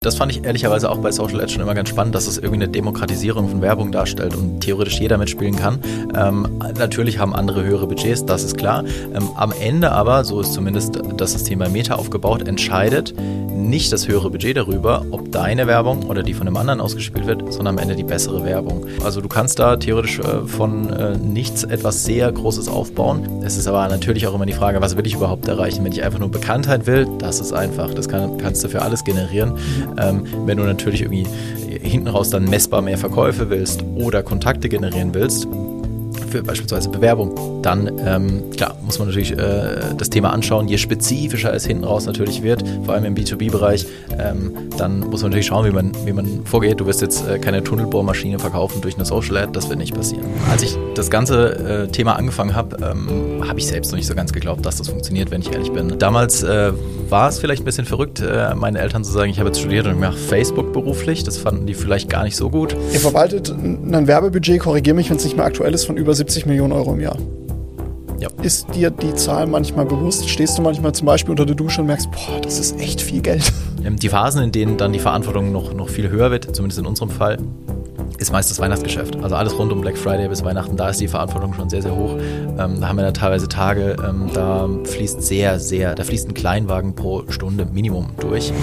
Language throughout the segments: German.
Das fand ich ehrlicherweise auch bei Social Ads schon immer ganz spannend, dass es irgendwie eine Demokratisierung von Werbung darstellt und theoretisch jeder mitspielen kann. Natürlich haben andere höhere Budgets, das ist klar. Am Ende aber, so ist zumindest das System bei Meta aufgebaut, entscheidet nicht das höhere Budget darüber, ob deine Werbung oder die von einem anderen ausgespielt wird, sondern am Ende die bessere Werbung. Also du kannst da theoretisch von nichts etwas sehr Großes aufbauen. Es ist aber natürlich auch immer die Frage, was will ich überhaupt erreichen? Wenn ich einfach nur Bekanntheit will, das ist einfach. Das kannst du für alles generieren. Wenn du natürlich irgendwie hinten raus dann messbar mehr Verkäufe willst oder Kontakte generieren willst, für beispielsweise Bewerbung, dann klar, muss man natürlich das Thema anschauen. Je spezifischer es hinten raus natürlich wird, vor allem im B2B-Bereich, dann muss man natürlich schauen, wie man vorgeht. Du wirst jetzt keine Tunnelbohrmaschine verkaufen durch eine Social Ad, das wird nicht passieren. Als ich das ganze Thema angefangen habe, habe ich selbst noch nicht so ganz geglaubt, dass das funktioniert, wenn ich ehrlich bin. Damals war es vielleicht ein bisschen verrückt, meinen Eltern zu sagen, ich habe jetzt studiert und ich mache Facebook beruflich. Das fanden die vielleicht gar nicht so gut. Ihr verwaltet ein Werbebudget, korrigiere mich, wenn es nicht mehr aktuell ist, von über 70 Millionen Euro im Jahr. Ja. Ist dir die Zahl manchmal bewusst? Stehst du manchmal zum Beispiel unter der Dusche und merkst, boah, das ist echt viel Geld? Die Phasen, in denen dann die Verantwortung noch viel höher wird, zumindest in unserem Fall, ist meist das Weihnachtsgeschäft. Also alles rund um Black Friday bis Weihnachten, da ist die Verantwortung schon sehr, sehr hoch. Da haben wir da teilweise Tage, da fließt ein Kleinwagen pro Stunde Minimum durch.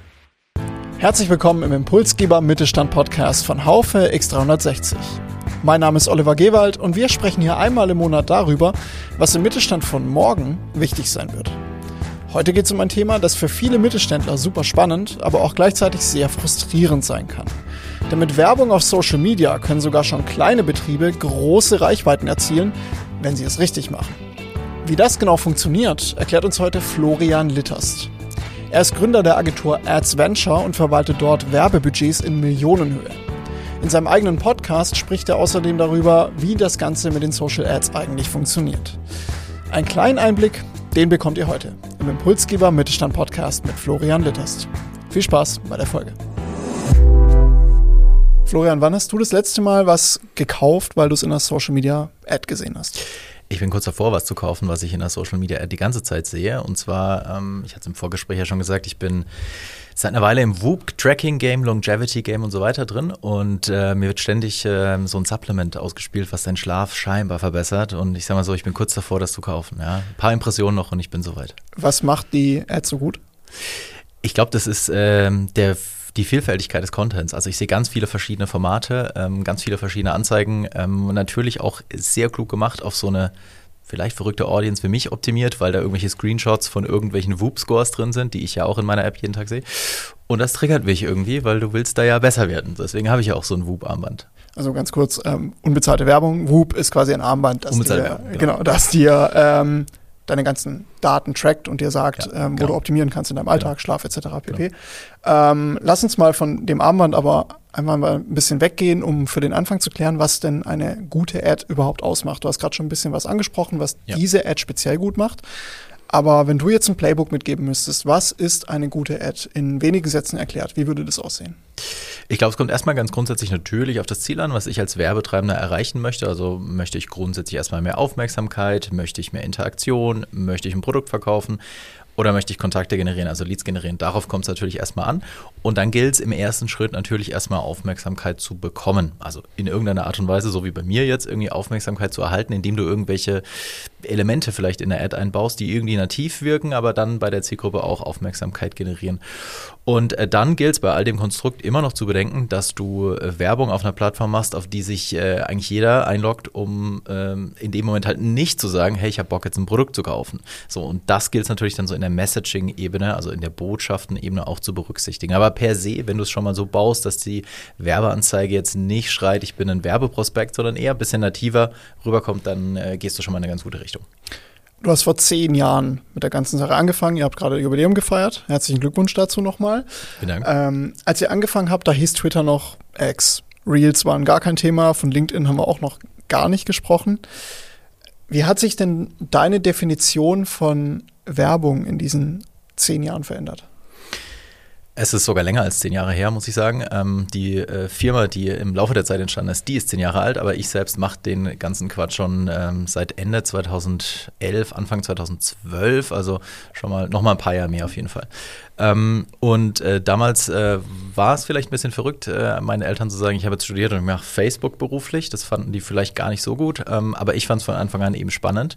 Herzlich willkommen im Impulsgeber Mittelstand Podcast von Haufe X360. Mein Name ist Oliver Gewald und wir sprechen hier einmal im Monat darüber, was im Mittelstand von morgen wichtig sein wird. Heute geht es um ein Thema, das für viele Mittelständler super spannend, aber auch gleichzeitig sehr frustrierend sein kann. Denn mit Werbung auf Social Media können sogar schon kleine Betriebe große Reichweiten erzielen, wenn sie es richtig machen. Wie das genau funktioniert, erklärt uns heute Florian Litterst. Er ist Gründer der Agentur Ads Venture und verwaltet dort Werbebudgets in Millionenhöhe. In seinem eigenen Podcast spricht er außerdem darüber, wie das Ganze mit den Social Ads eigentlich funktioniert. Einen kleinen Einblick, den bekommt ihr heute im Impulsgeber Mittelstand Podcast mit Florian Litterst. Viel Spaß bei der Folge. Florian, wann hast du das letzte Mal was gekauft, weil du es in einer Social Media Ad gesehen hast? Ich bin kurz davor, was zu kaufen, was ich in der Social Media Ad die ganze Zeit sehe. Und zwar, ich hatte es im Vorgespräch ja schon gesagt, ich bin seit einer Weile im Whoop-Tracking-Game, Longevity-Game und so weiter drin. Und mir wird ständig so ein Supplement ausgespielt, was deinen Schlaf scheinbar verbessert. Und ich sag mal so, ich bin kurz davor, das zu kaufen. Ja? Ein paar Impressionen noch und ich bin soweit. Was macht die Ad so gut? Ich glaube, das ist die Vielfältigkeit des Contents. Also ich sehe ganz viele verschiedene Formate, ganz viele verschiedene Anzeigen. Natürlich auch sehr klug gemacht auf so eine vielleicht verrückte Audience für mich optimiert, weil da irgendwelche Screenshots von irgendwelchen Whoop-Scores drin sind, die ich ja auch in meiner App jeden Tag sehe. Und das triggert mich irgendwie, weil du willst da ja besser werden. Deswegen habe ich ja auch so ein Whoop-Armband. Also ganz kurz, unbezahlte Werbung. Whoop ist quasi ein Armband, das dir deine ganzen Daten trackt und dir sagt, wo du optimieren kannst in deinem Alltag, Schlaf etc. pp. Lass uns mal von dem Armband aber einmal mal ein bisschen weggehen, um für den Anfang zu klären, was denn eine gute Ad überhaupt ausmacht. Du hast gerade schon ein bisschen was angesprochen, was diese Ad speziell gut macht. Aber wenn du jetzt ein Playbook mitgeben müsstest, was ist eine gute Ad? In wenigen Sätzen erklärt, wie würde das aussehen? Ich glaube, es kommt erstmal ganz grundsätzlich natürlich auf das Ziel an, was ich als Werbetreibender erreichen möchte. Also möchte ich grundsätzlich erstmal mehr Aufmerksamkeit, möchte ich mehr Interaktion, möchte ich ein Produkt verkaufen oder möchte ich Kontakte generieren, also Leads generieren. Darauf kommt es natürlich erstmal an. Und dann gilt es im ersten Schritt natürlich erstmal Aufmerksamkeit zu bekommen. Also in irgendeiner Art und Weise, so wie bei mir jetzt, irgendwie Aufmerksamkeit zu erhalten, indem du irgendwelche Elemente vielleicht in der Ad einbaust, die irgendwie nativ wirken, aber dann bei der Zielgruppe auch Aufmerksamkeit generieren. Und dann gilt es bei all dem Konstrukt immer noch zu bedenken, dass du Werbung auf einer Plattform machst, auf die sich eigentlich jeder einloggt, um in dem Moment halt nicht zu sagen, hey, ich habe Bock jetzt ein Produkt zu kaufen. So, und das gilt es natürlich dann so in der Messaging-Ebene, also in der Botschaften-Ebene auch zu berücksichtigen. Aber per se, wenn du es schon mal so baust, dass die Werbeanzeige jetzt nicht schreit, ich bin ein Werbeprospekt, sondern eher ein bisschen nativer rüberkommt, dann gehst du schon mal in eine ganz gute Richtung. Du hast vor 10 Jahren mit der ganzen Sache angefangen. Ihr habt gerade Jubiläum gefeiert. Herzlichen Glückwunsch dazu nochmal. Vielen Dank. Als ihr angefangen habt, da hieß Twitter noch X. Reels waren gar kein Thema. Von LinkedIn haben wir auch noch gar nicht gesprochen. Wie hat sich denn deine Definition von Werbung in diesen 10 Jahren verändert? Es ist sogar länger als 10 Jahre her, muss ich sagen. Die Firma, die im Laufe der Zeit entstanden ist, die ist 10 Jahre alt, aber ich selbst mache den ganzen Quatsch schon seit Ende 2011, Anfang 2012, also schon mal noch mal ein paar Jahre mehr auf jeden Fall. Damals war es vielleicht ein bisschen verrückt, meinen Eltern zu sagen, ich habe jetzt studiert und ich mache Facebook beruflich. Das fanden die vielleicht gar nicht so gut, aber ich fand es von Anfang an eben spannend.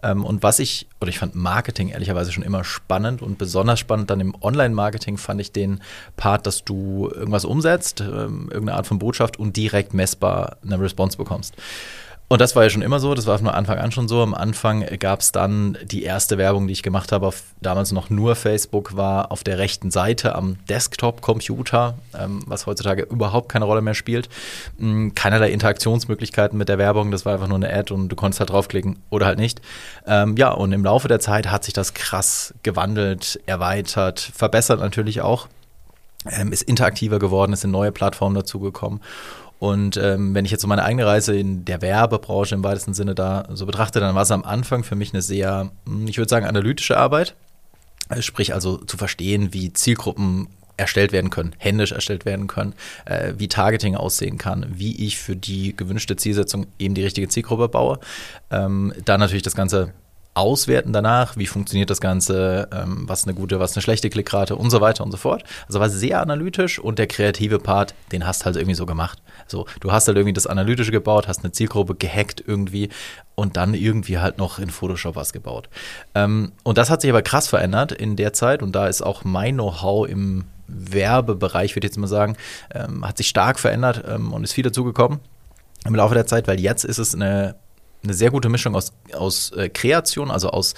Ich fand Marketing ehrlicherweise schon immer spannend und besonders spannend dann im Online-Marketing fand ich den Part, dass du irgendwas umsetzt, irgendeine Art von Botschaft und direkt messbar eine Response bekommst. Und das war ja schon immer so, das war von Anfang an schon so. Am Anfang gab es dann die erste Werbung, die ich gemacht habe, auf damals noch nur Facebook, war auf der rechten Seite am Desktop-Computer, was heutzutage überhaupt keine Rolle mehr spielt. Keinerlei Interaktionsmöglichkeiten mit der Werbung, das war einfach nur eine Ad und du konntest halt draufklicken oder halt nicht. Und im Laufe der Zeit hat sich das krass gewandelt, erweitert, verbessert natürlich auch. Ist interaktiver geworden, ist in neue Plattformen dazugekommen. Und wenn ich jetzt so meine eigene Reise in der Werbebranche im weitesten Sinne da so betrachte, dann war es am Anfang für mich eine sehr, ich würde sagen, analytische Arbeit. Sprich also zu verstehen, wie Zielgruppen erstellt werden können, händisch erstellt werden können, wie Targeting aussehen kann, wie ich für die gewünschte Zielsetzung eben die richtige Zielgruppe baue. Dann natürlich das Ganze auswerten danach, wie funktioniert das Ganze, was eine gute, was eine schlechte Klickrate und so weiter und so fort. Also war sehr analytisch und der kreative Part, den hast du halt irgendwie so gemacht. So, du hast halt irgendwie das Analytische gebaut, hast eine Zielgruppe gehackt irgendwie und dann irgendwie halt noch in Photoshop was gebaut. Und das hat sich aber krass verändert in der Zeit und da ist auch mein Know-how im Werbebereich, würde ich jetzt mal sagen, hat sich stark verändert und ist viel dazugekommen im Laufe der Zeit, weil jetzt ist es eine sehr gute Mischung aus Kreation, also aus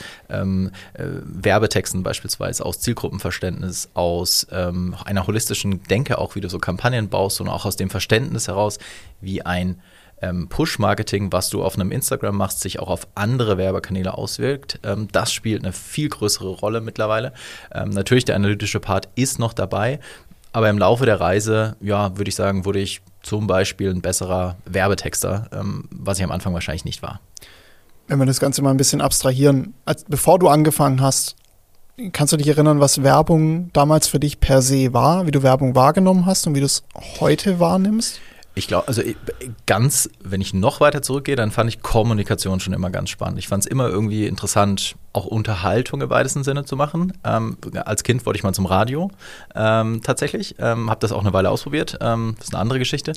Werbetexten beispielsweise, aus Zielgruppenverständnis, aus einer holistischen Denke auch, wie du so Kampagnen baust und auch aus dem Verständnis heraus, wie ein Push-Marketing, was du auf einem Instagram machst, sich auch auf andere Werbekanäle auswirkt. Das spielt eine viel größere Rolle mittlerweile. Natürlich, der analytische Part ist noch dabei, aber im Laufe der Reise, ja, würde ich sagen, wurde ich zum Beispiel ein besserer Werbetexter, was ich am Anfang wahrscheinlich nicht war. Wenn wir das Ganze mal ein bisschen abstrahieren, bevor du angefangen hast, kannst du dich erinnern, was Werbung damals für dich per se war, wie du Werbung wahrgenommen hast und wie du es heute wahrnimmst? Ich glaube, wenn ich noch weiter zurückgehe, dann fand ich Kommunikation schon immer ganz spannend. Ich fand es immer irgendwie interessant, auch Unterhaltung im weitesten Sinne zu machen. Als Kind wollte ich mal zum Radio, tatsächlich. Habe das auch eine Weile ausprobiert. Das ist eine andere Geschichte.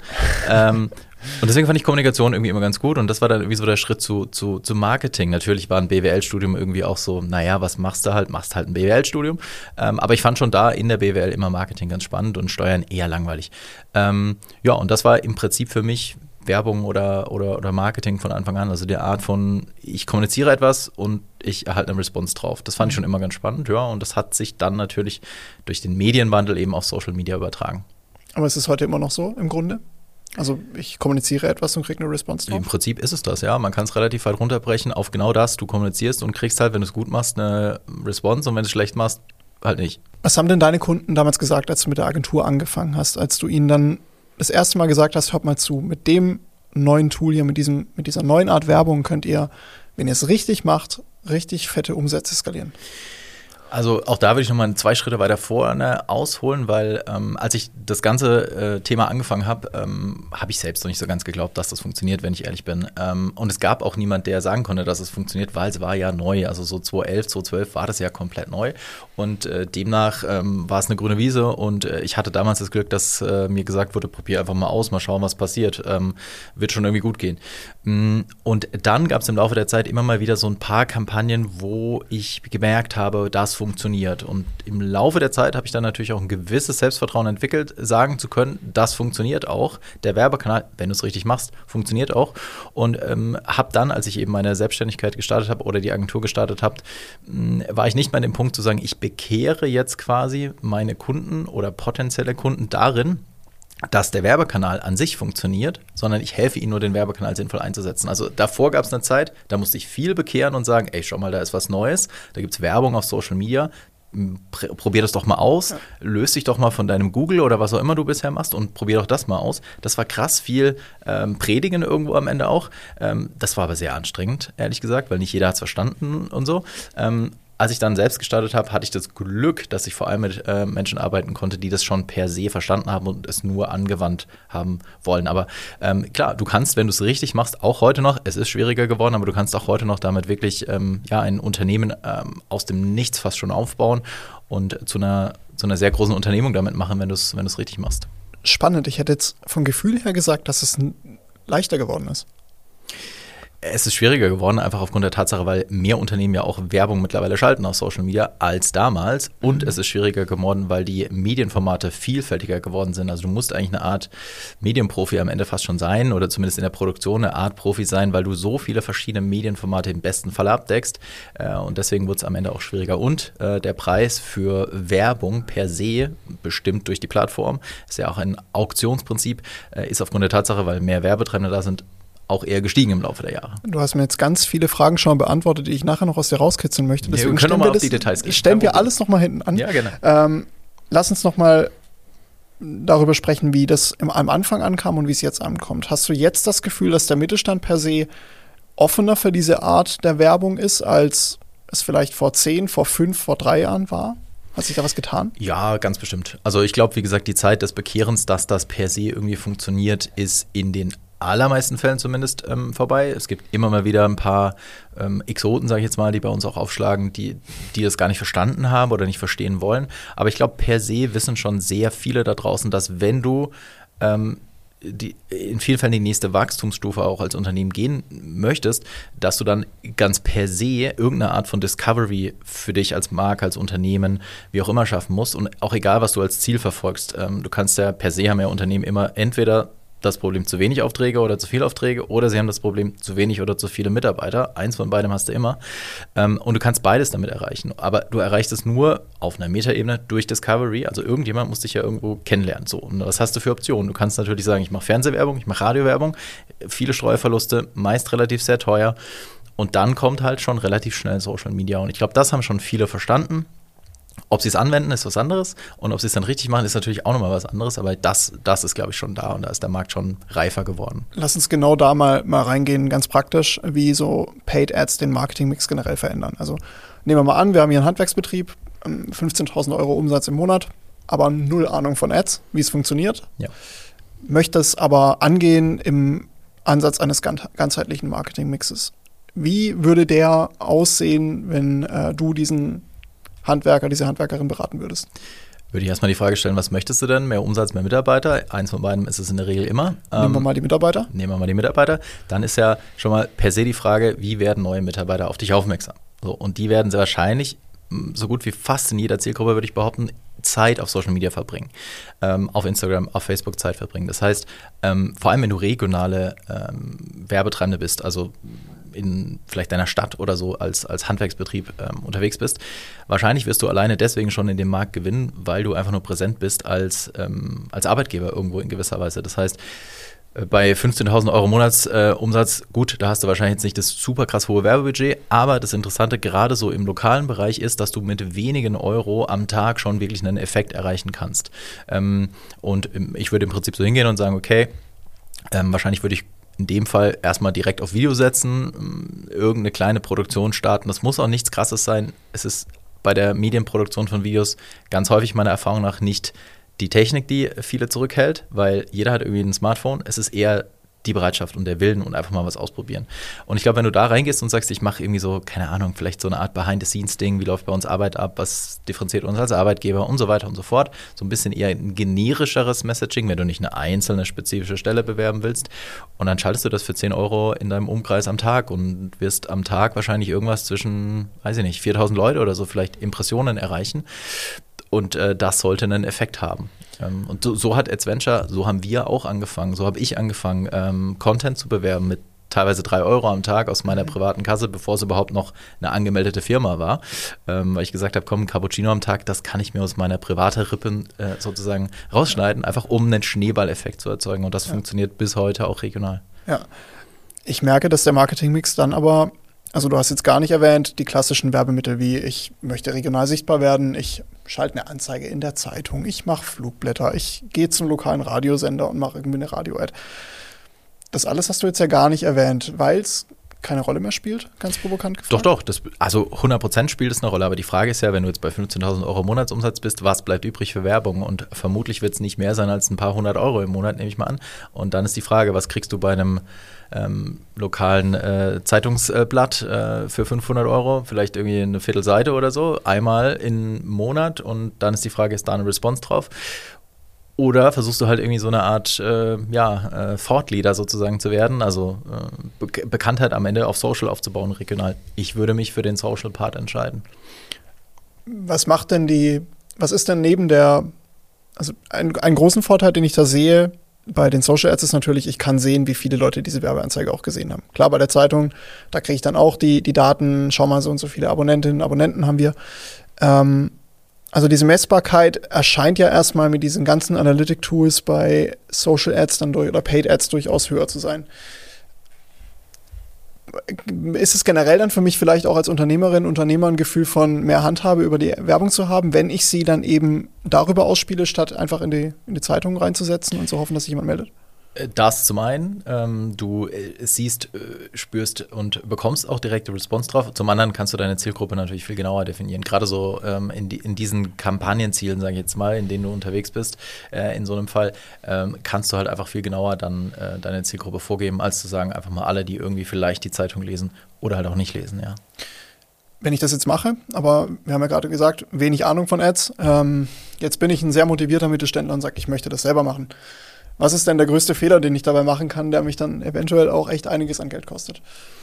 Und deswegen fand ich Kommunikation irgendwie immer ganz gut. Und das war dann irgendwie so der Schritt zu Marketing. Natürlich war ein BWL-Studium irgendwie auch so, naja, was machst du halt? Machst halt ein BWL-Studium. Aber ich fand schon da in der BWL immer Marketing ganz spannend und Steuern eher langweilig. Und das war im Prinzip für mich Werbung oder Marketing von Anfang an. Also der Art von, ich kommuniziere etwas und ich erhalte eine Response drauf. Das fand ich schon immer ganz spannend, ja. Und das hat sich dann natürlich durch den Medienwandel eben auf Social Media übertragen. Aber ist es heute immer noch so im Grunde? Also ich kommuniziere etwas und kriege eine Response drauf? Im Prinzip ist es das, ja. Man kann es relativ weit runterbrechen auf genau das. Du kommunizierst und kriegst halt, wenn du es gut machst, eine Response und wenn du es schlecht machst, halt nicht. Was haben denn deine Kunden damals gesagt, als du mit der Agentur angefangen hast, als du ihnen dann das erste Mal gesagt hast, hört mal zu, mit dem neuen Tool hier, mit dieser neuen Art Werbung könnt ihr, wenn ihr es richtig macht, richtig fette Umsätze skalieren? Also auch da würde ich nochmal 2 Schritte weiter vorne ausholen, weil als ich das ganze Thema angefangen habe, habe ich selbst noch nicht so ganz geglaubt, dass das funktioniert, wenn ich ehrlich bin. Und es gab auch niemand, der sagen konnte, dass es funktioniert, weil es war ja neu. Also so 2011, 2012 war das ja komplett neu. Und demnach war es eine grüne Wiese und ich hatte damals das Glück, dass mir gesagt wurde, probier einfach mal aus, mal schauen, was passiert. Wird schon irgendwie gut gehen. Und dann gab es im Laufe der Zeit immer mal wieder so ein paar Kampagnen, wo ich gemerkt habe, das funktioniert. Und im Laufe der Zeit habe ich dann natürlich auch ein gewisses Selbstvertrauen entwickelt, sagen zu können, das funktioniert auch. Der Werbekanal, wenn du es richtig machst, funktioniert auch. Und habe dann, als ich eben meine Selbstständigkeit gestartet habe oder die Agentur gestartet habe, war ich nicht mehr an dem Punkt zu sagen, ich bekehre jetzt quasi meine Kunden oder potenzielle Kunden darin, dass der Werbekanal an sich funktioniert, sondern ich helfe ihnen nur, den Werbekanal sinnvoll einzusetzen. Also davor gab es eine Zeit, da musste ich viel bekehren und sagen, ey, schau mal, da ist was Neues, da gibt es Werbung auf Social Media, probier das doch mal aus, löse dich doch mal von deinem Google oder was auch immer du bisher machst und probier doch das mal aus. Das war krass viel Predigen irgendwo am Ende auch. Das war aber sehr anstrengend, ehrlich gesagt, weil nicht jeder hat es verstanden und so. als ich dann selbst gestartet habe, hatte ich das Glück, dass ich vor allem mit Menschen arbeiten konnte, die das schon per se verstanden haben und es nur angewandt haben wollen. Aber klar, du kannst, wenn du es richtig machst, auch heute noch, es ist schwieriger geworden, aber du kannst auch heute noch damit wirklich ein Unternehmen aus dem Nichts fast schon aufbauen und zu einer sehr großen Unternehmung damit machen, wenn du es richtig machst. Spannend. Ich hätte jetzt vom Gefühl her gesagt, dass es leichter geworden ist. Es ist schwieriger geworden, einfach aufgrund der Tatsache, weil mehr Unternehmen ja auch Werbung mittlerweile schalten auf Social Media als damals. Und es ist schwieriger geworden, weil die Medienformate vielfältiger geworden sind. Also du musst eigentlich eine Art Medienprofi am Ende fast schon sein oder zumindest in der Produktion eine Art Profi sein, weil du so viele verschiedene Medienformate im besten Fall abdeckst. Und deswegen wird es am Ende auch schwieriger. Und der Preis für Werbung per se, bestimmt durch die Plattform, ist ja auch ein Auktionsprinzip, ist aufgrund der Tatsache, weil mehr Werbetreibende da sind, auch eher gestiegen im Laufe der Jahre. Du hast mir jetzt ganz viele Fragen schon beantwortet, die ich nachher noch aus dir rauskitzeln möchte. Deswegen können wir mal auf die Details gehen. Stellen wir alles nochmal hinten an. Ja, gerne. Lass uns nochmal darüber sprechen, wie das am Anfang ankam und wie es jetzt ankommt. Hast du jetzt das Gefühl, dass der Mittelstand per se offener für diese Art der Werbung ist, als es vielleicht vor 10, vor 5, vor 3 Jahren war? Hat sich da was getan? Ja, ganz bestimmt. Also ich glaube, wie gesagt, die Zeit des Bekehrens, dass das per se irgendwie funktioniert, ist in den allermeisten Fällen zumindest vorbei. Es gibt immer mal wieder ein paar Exoten, sage ich jetzt mal, die bei uns auch aufschlagen, die das gar nicht verstanden haben oder nicht verstehen wollen. Aber ich glaube, per se wissen schon sehr viele da draußen, dass wenn du in vielen Fällen die nächste Wachstumsstufe auch als Unternehmen gehen möchtest, dass du dann ganz per se irgendeine Art von Discovery für dich als Marke, als Unternehmen, wie auch immer schaffen musst. Und auch egal, was du als Ziel verfolgst. Du kannst ja per se, haben ja Unternehmen immer entweder das Problem zu wenig Aufträge oder zu viele Aufträge oder sie haben das Problem zu wenig oder zu viele Mitarbeiter. Eins von beidem hast du immer. Und du kannst beides damit erreichen. Aber du erreichst es nur auf einer Metaebene durch Discovery. Also irgendjemand muss dich ja irgendwo kennenlernen. So. Und was hast du für Optionen? Du kannst natürlich sagen, ich mache Fernsehwerbung, ich mache Radiowerbung, viele Streuverluste, meist relativ sehr teuer. Und dann kommt halt schon relativ schnell Social Media. Und ich glaube, das haben schon viele verstanden. Ob sie es anwenden, ist was anderes. Und ob sie es dann richtig machen, ist natürlich auch nochmal was anderes. Aber das ist, glaube ich, schon da. Und da ist der Markt schon reifer geworden. Lass uns genau da mal reingehen, ganz praktisch, wie so Paid Ads den Marketingmix generell verändern. Also nehmen wir mal an, wir haben hier einen Handwerksbetrieb, 15.000 € Umsatz im Monat, aber null Ahnung von Ads, wie es funktioniert. Ja. Möchte es aber angehen im Ansatz eines ganzheitlichen Marketingmixes. Wie würde der aussehen, wenn du diese Handwerkerin beraten würdest? Würde ich erstmal die Frage stellen, was möchtest du denn? Mehr Umsatz, mehr Mitarbeiter? Eins von beiden ist es in der Regel immer. Nehmen wir mal die Mitarbeiter. Dann ist ja schon mal per se die Frage, wie werden neue Mitarbeiter auf dich aufmerksam? So, und die werden sehr wahrscheinlich, so gut wie fast in jeder Zielgruppe, würde ich behaupten, Zeit auf Social Media verbringen. Auf Instagram, auf Facebook Zeit verbringen. Das heißt, vor allem wenn du regionale Werbetreibende bist, also in vielleicht deiner Stadt oder so als Handwerksbetrieb unterwegs bist, wahrscheinlich wirst du alleine deswegen schon in dem Markt gewinnen, weil du einfach nur präsent bist als Arbeitgeber irgendwo in gewisser Weise. Das heißt, bei 15.000 € Monatsumsatz, gut, da hast du wahrscheinlich jetzt nicht das super krass hohe Werbebudget, aber das Interessante gerade so im lokalen Bereich ist, dass du mit wenigen Euro am Tag schon wirklich einen Effekt erreichen kannst. Und ich würde im Prinzip so hingehen und sagen, okay, wahrscheinlich würde ich in dem Fall erstmal direkt auf Video setzen, irgendeine kleine Produktion starten. Das muss auch nichts Krasses sein. Es ist bei der Medienproduktion von Videos ganz häufig meiner Erfahrung nach nicht die Technik, die viele zurückhält, weil jeder hat irgendwie ein Smartphone. Es ist eher die Bereitschaft und der Willen und einfach mal was ausprobieren. Und ich glaube, wenn du da reingehst und sagst, ich mache irgendwie so, keine Ahnung, vielleicht so eine Art Behind-the-Scenes-Ding, wie läuft bei uns Arbeit ab, was differenziert uns als Arbeitgeber und so weiter und so fort. So ein bisschen eher ein generischeres Messaging, wenn du nicht eine einzelne spezifische Stelle bewerben willst. Und dann schaltest du das für 10 € in deinem Umkreis am Tag und wirst am Tag wahrscheinlich irgendwas zwischen, weiß ich nicht, 4.000 Leute oder so vielleicht Impressionen erreichen. Und das sollte einen Effekt haben. Und so hat Adventure, so haben wir auch angefangen, so habe ich angefangen, Content zu bewerben mit teilweise 3 € am Tag aus meiner privaten Kasse, bevor es überhaupt noch eine angemeldete Firma war. Weil ich gesagt habe, komm, ein Cappuccino am Tag, das kann ich mir aus meiner privaten Rippen sozusagen rausschneiden, einfach um einen Schneeballeffekt zu erzeugen. Und das funktioniert bis heute auch regional. Ja, ich merke, dass der Marketingmix dann aber, also du hast jetzt gar nicht erwähnt, die klassischen Werbemittel wie ich möchte regional sichtbar werden, ich schalte eine Anzeige in der Zeitung, ich mache Flugblätter, ich gehe zum lokalen Radiosender und mache irgendwie eine Radio-Ad. Das alles hast du jetzt ja gar nicht erwähnt, weil es keine Rolle mehr spielt, ganz provokant gefragt? Doch, also 100% spielt es eine Rolle, aber die Frage ist ja, wenn du jetzt bei 15.000 Euro Monatsumsatz bist, was bleibt übrig für Werbung? Und vermutlich wird es nicht mehr sein als ein paar 100 Euro im Monat, nehme ich mal an. Und dann ist die Frage, was kriegst du bei einem lokalen Zeitungsblatt für 500 Euro? Vielleicht irgendwie eine Viertelseite oder so, einmal im Monat, und dann ist die Frage, ist da eine Response drauf? Oder versuchst du halt irgendwie so eine Art Thought Leader sozusagen zu werden, also Bekanntheit am Ende auf Social aufzubauen, regional. Ich würde mich für den Social Part entscheiden. Was ist denn neben also einen großen Vorteil, den ich da sehe bei den Social Ads ist natürlich, ich kann sehen, wie viele Leute diese Werbeanzeige auch gesehen haben. Klar, bei der Zeitung, da kriege ich dann auch die Daten, schau mal, so und so viele Abonnentinnen, Abonnenten haben wir. Also diese Messbarkeit erscheint ja erstmal mit diesen ganzen Analytic-Tools bei Social Ads oder Paid Ads durchaus höher zu sein. Ist es generell dann für mich vielleicht auch als Unternehmerin, Unternehmer ein Gefühl von mehr Handhabe über die Werbung zu haben, wenn ich sie dann eben darüber ausspiele, statt einfach in die Zeitung reinzusetzen und zu hoffen, dass sich jemand meldet? Das zum einen, du siehst, spürst und bekommst auch direkte Response drauf. Zum anderen kannst du deine Zielgruppe natürlich viel genauer definieren. Gerade so in diesen Kampagnenzielen, sage ich jetzt mal, in denen du unterwegs bist, in so einem Fall, kannst du halt einfach viel genauer dann deine Zielgruppe vorgeben, als zu sagen, einfach mal alle, die irgendwie vielleicht die Zeitung lesen oder halt auch nicht lesen, ja. Wenn ich das jetzt mache, aber wir haben ja gerade gesagt, wenig Ahnung von Ads, jetzt bin ich ein sehr motivierter Mittelständler und sage, ich möchte das selber machen. Was ist denn der größte Fehler, den ich dabei machen kann, der mich dann eventuell auch echt einiges an Geld kostet?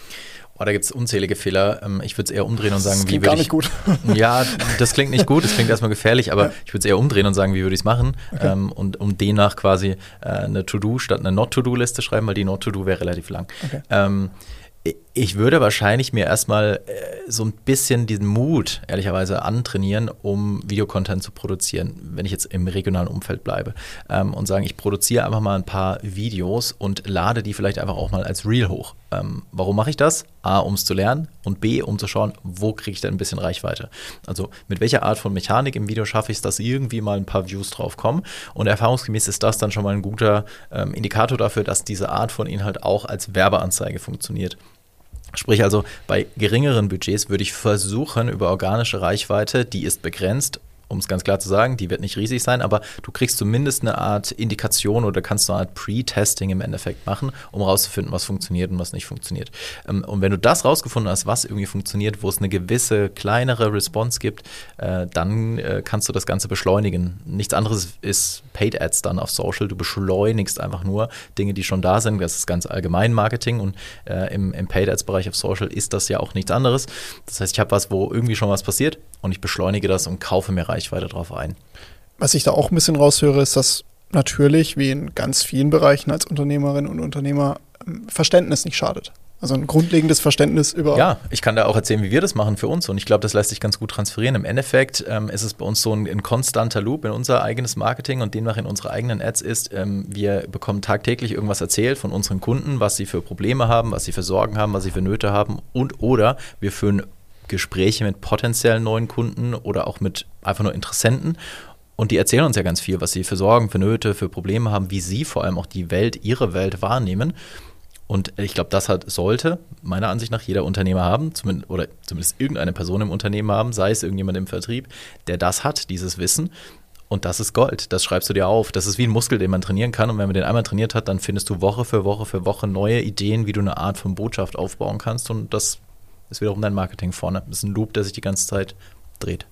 Da gibt es unzählige Fehler. Ich würde es eher umdrehen und sagen, das klingt gar nicht gut. Ja, das klingt nicht gut, das klingt erstmal gefährlich, aber ich würde es eher umdrehen und sagen, wie würde ich es machen? Okay. Und um demnach quasi eine To-Do statt eine Not-To-Do-Liste schreiben, weil die Not-To-Do wäre relativ lang. Okay. Ich würde wahrscheinlich mir erstmal so ein bisschen diesen Mut, ehrlicherweise, antrainieren, um Videocontent zu produzieren, wenn ich jetzt im regionalen Umfeld bleibe. Und sagen, ich produziere einfach mal ein paar Videos und lade die vielleicht einfach auch mal als Reel hoch. Warum mache ich das? A, um es zu lernen, und B, um zu schauen, wo kriege ich denn ein bisschen Reichweite. Also mit welcher Art von Mechanik im Video schaffe ich es, dass irgendwie mal ein paar Views drauf kommen. Und erfahrungsgemäß ist das dann schon mal ein guter Indikator dafür, dass diese Art von Inhalt auch als Werbeanzeige funktioniert. Sprich also, bei geringeren Budgets würde ich versuchen, über organische Reichweite, die ist begrenzt, um es ganz klar zu sagen, die wird nicht riesig sein, aber du kriegst zumindest eine Art Indikation oder kannst eine Art Pre-Testing im Endeffekt machen, um rauszufinden, was funktioniert und was nicht funktioniert. Und wenn du das rausgefunden hast, was irgendwie funktioniert, wo es eine gewisse kleinere Response gibt, dann kannst du das Ganze beschleunigen. Nichts anderes ist Paid Ads dann auf Social. Du beschleunigst einfach nur Dinge, die schon da sind. Das ist ganz allgemein Marketing, und im Paid Ads Bereich auf Social ist das ja auch nichts anderes. Das heißt, ich habe was, wo irgendwie schon was passiert, und ich beschleunige das und kaufe mir Reichweite drauf ein. Was ich da auch ein bisschen raushöre, ist, dass natürlich, wie in ganz vielen Bereichen als Unternehmerin und Unternehmer, Verständnis nicht schadet. Also ein grundlegendes Verständnis über... Ja, ich kann da auch erzählen, wie wir das machen für uns, und ich glaube, das lässt sich ganz gut transferieren. Im Endeffekt ist es bei uns so ein konstanter Loop in unser eigenes Marketing und demnach in unsere eigenen Ads ist, wir bekommen tagtäglich irgendwas erzählt von unseren Kunden, was sie für Probleme haben, was sie für Sorgen haben, was sie für Nöte haben, und oder wir führen Gespräche mit potenziellen neuen Kunden oder auch mit einfach nur Interessenten, und die erzählen uns ja ganz viel, was sie für Sorgen, für Nöte, für Probleme haben, wie sie vor allem auch die Welt, ihre Welt wahrnehmen. Und ich glaube, das sollte meiner Ansicht nach jeder Unternehmer haben, zumindest irgendeine Person im Unternehmen haben, sei es irgendjemand im Vertrieb, der das hat, dieses Wissen. Und das ist Gold, das schreibst du dir auf. Das ist wie ein Muskel, den man trainieren kann. Und wenn man den einmal trainiert hat, dann findest du Woche für Woche für Woche neue Ideen, wie du eine Art von Botschaft aufbauen kannst. Und das ist wiederum dein Marketing vorne. Das ist ein Loop, der sich die ganze Zeit dreht.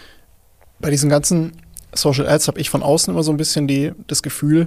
Bei diesen ganzen Social Ads habe ich von außen immer so ein bisschen das Gefühl,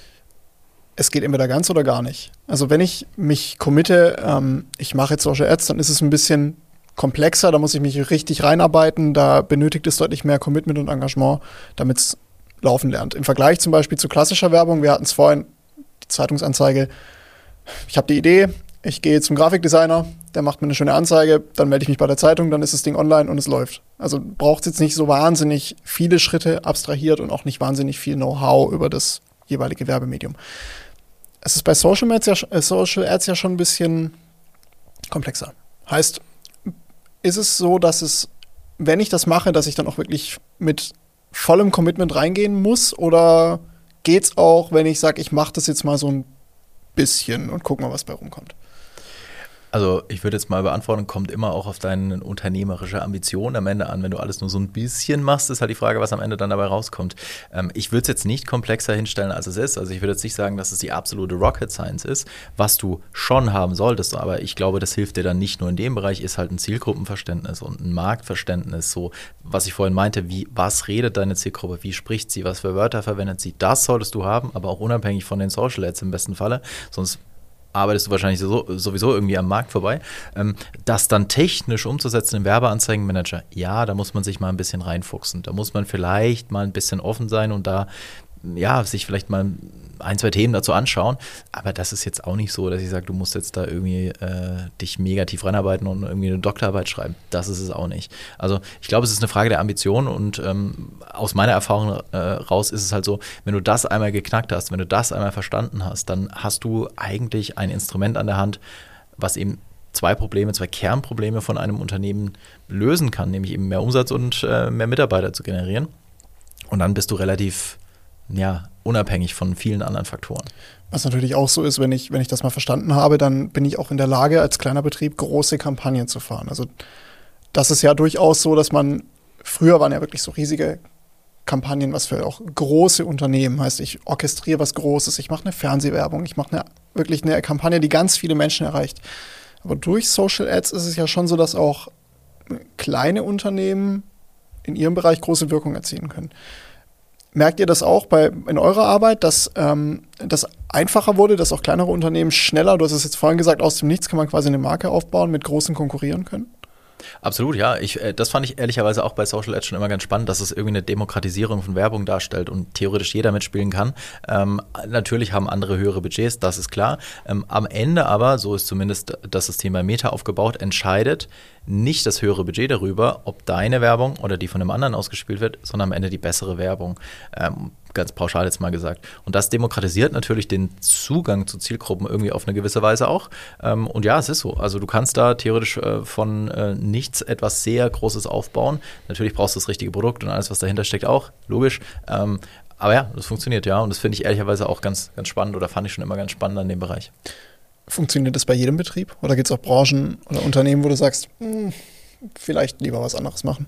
es geht entweder ganz oder gar nicht. Also wenn ich mich committe, ich mache jetzt Social Ads, dann ist es ein bisschen komplexer, da muss ich mich richtig reinarbeiten, da benötigt es deutlich mehr Commitment und Engagement, damit es laufen lernt. Im Vergleich zum Beispiel zu klassischer Werbung, wir hatten es vorhin, die Zeitungsanzeige, ich habe die Idee, ich gehe zum Grafikdesigner, der macht mir eine schöne Anzeige, dann melde ich mich bei der Zeitung, dann ist das Ding online und es läuft. Also braucht es jetzt nicht so wahnsinnig viele Schritte abstrahiert und auch nicht wahnsinnig viel Know-how über das jeweilige Werbemedium. Es ist bei Social Ads ja schon ein bisschen komplexer. Heißt, ist es so, dass es, wenn ich das mache, dass ich dann auch wirklich mit vollem Commitment reingehen muss, oder geht's auch, wenn ich sage, ich mache das jetzt mal so ein bisschen und guck mal, was bei rumkommt? Also ich würde jetzt mal beantworten, kommt immer auch auf deine unternehmerische Ambition am Ende an. Wenn du alles nur so ein bisschen machst, ist halt die Frage, was am Ende dann dabei rauskommt. Ich würde es jetzt nicht komplexer hinstellen, als es ist. Also ich würde jetzt nicht sagen, dass es die absolute Rocket Science ist, was du schon haben solltest. Aber ich glaube, das hilft dir dann nicht nur in dem Bereich, ist halt ein Zielgruppenverständnis und ein Marktverständnis. So, was ich vorhin meinte, was redet deine Zielgruppe, wie spricht sie, was für Wörter verwendet sie. Das solltest du haben, aber auch unabhängig von den Social Ads im besten Falle. Sonst arbeitest du wahrscheinlich sowieso irgendwie am Markt vorbei. Das dann technisch umzusetzen im Werbeanzeigenmanager, ja, da muss man sich mal ein bisschen reinfuchsen. Da muss man vielleicht mal ein bisschen offen sein und da sich vielleicht mal ein, zwei Themen dazu anschauen. Aber das ist jetzt auch nicht so, dass ich sage, du musst jetzt da irgendwie dich mega tief reinarbeiten und irgendwie eine Doktorarbeit schreiben. Das ist es auch nicht. Also ich glaube, es ist eine Frage der Ambition und aus meiner Erfahrung raus ist es halt so, wenn du das einmal geknackt hast, wenn du das einmal verstanden hast, dann hast du eigentlich ein Instrument an der Hand, was eben zwei Kernprobleme von einem Unternehmen lösen kann, nämlich eben mehr Umsatz und mehr Mitarbeiter zu generieren. Und dann bist du relativ unabhängig von vielen anderen Faktoren. Was natürlich auch so ist, wenn ich das mal verstanden habe, dann bin ich auch in der Lage, als kleiner Betrieb große Kampagnen zu fahren. Also das ist ja durchaus so, dass früher waren ja wirklich so riesige Kampagnen, was für auch große Unternehmen heißt, ich orchestriere was Großes, ich mache eine Fernsehwerbung, ich mache wirklich eine Kampagne, die ganz viele Menschen erreicht. Aber durch Social Ads ist es ja schon so, dass auch kleine Unternehmen in ihrem Bereich große Wirkung erzielen können. Merkt ihr das auch in eurer Arbeit, dass das einfacher wurde, dass auch kleinere Unternehmen schneller, du hast es jetzt vorhin gesagt, aus dem Nichts kann man quasi eine Marke aufbauen, mit großen konkurrieren können? Absolut, ja. Das fand ich ehrlicherweise auch bei Social Ads schon immer ganz spannend, dass es irgendwie eine Demokratisierung von Werbung darstellt und theoretisch jeder mitspielen kann. Natürlich haben andere höhere Budgets, das ist klar. Am Ende aber, so ist zumindest das System bei Meta aufgebaut, entscheidet nicht das höhere Budget darüber, ob deine Werbung oder die von einem anderen ausgespielt wird, sondern am Ende die bessere Werbung. Ganz pauschal jetzt mal gesagt. Und das demokratisiert natürlich den Zugang zu Zielgruppen irgendwie auf eine gewisse Weise auch. Und ja, es ist so. Also du kannst da theoretisch von nichts etwas sehr Großes aufbauen. Natürlich brauchst du das richtige Produkt und alles, was dahinter steckt, auch. Logisch. Aber ja, das funktioniert, ja. Und das finde ich ehrlicherweise auch ganz, ganz spannend oder fand ich schon immer ganz spannend an dem Bereich. Funktioniert das bei jedem Betrieb? Oder gibt es auch Branchen oder Unternehmen, wo du sagst, vielleicht lieber was anderes machen?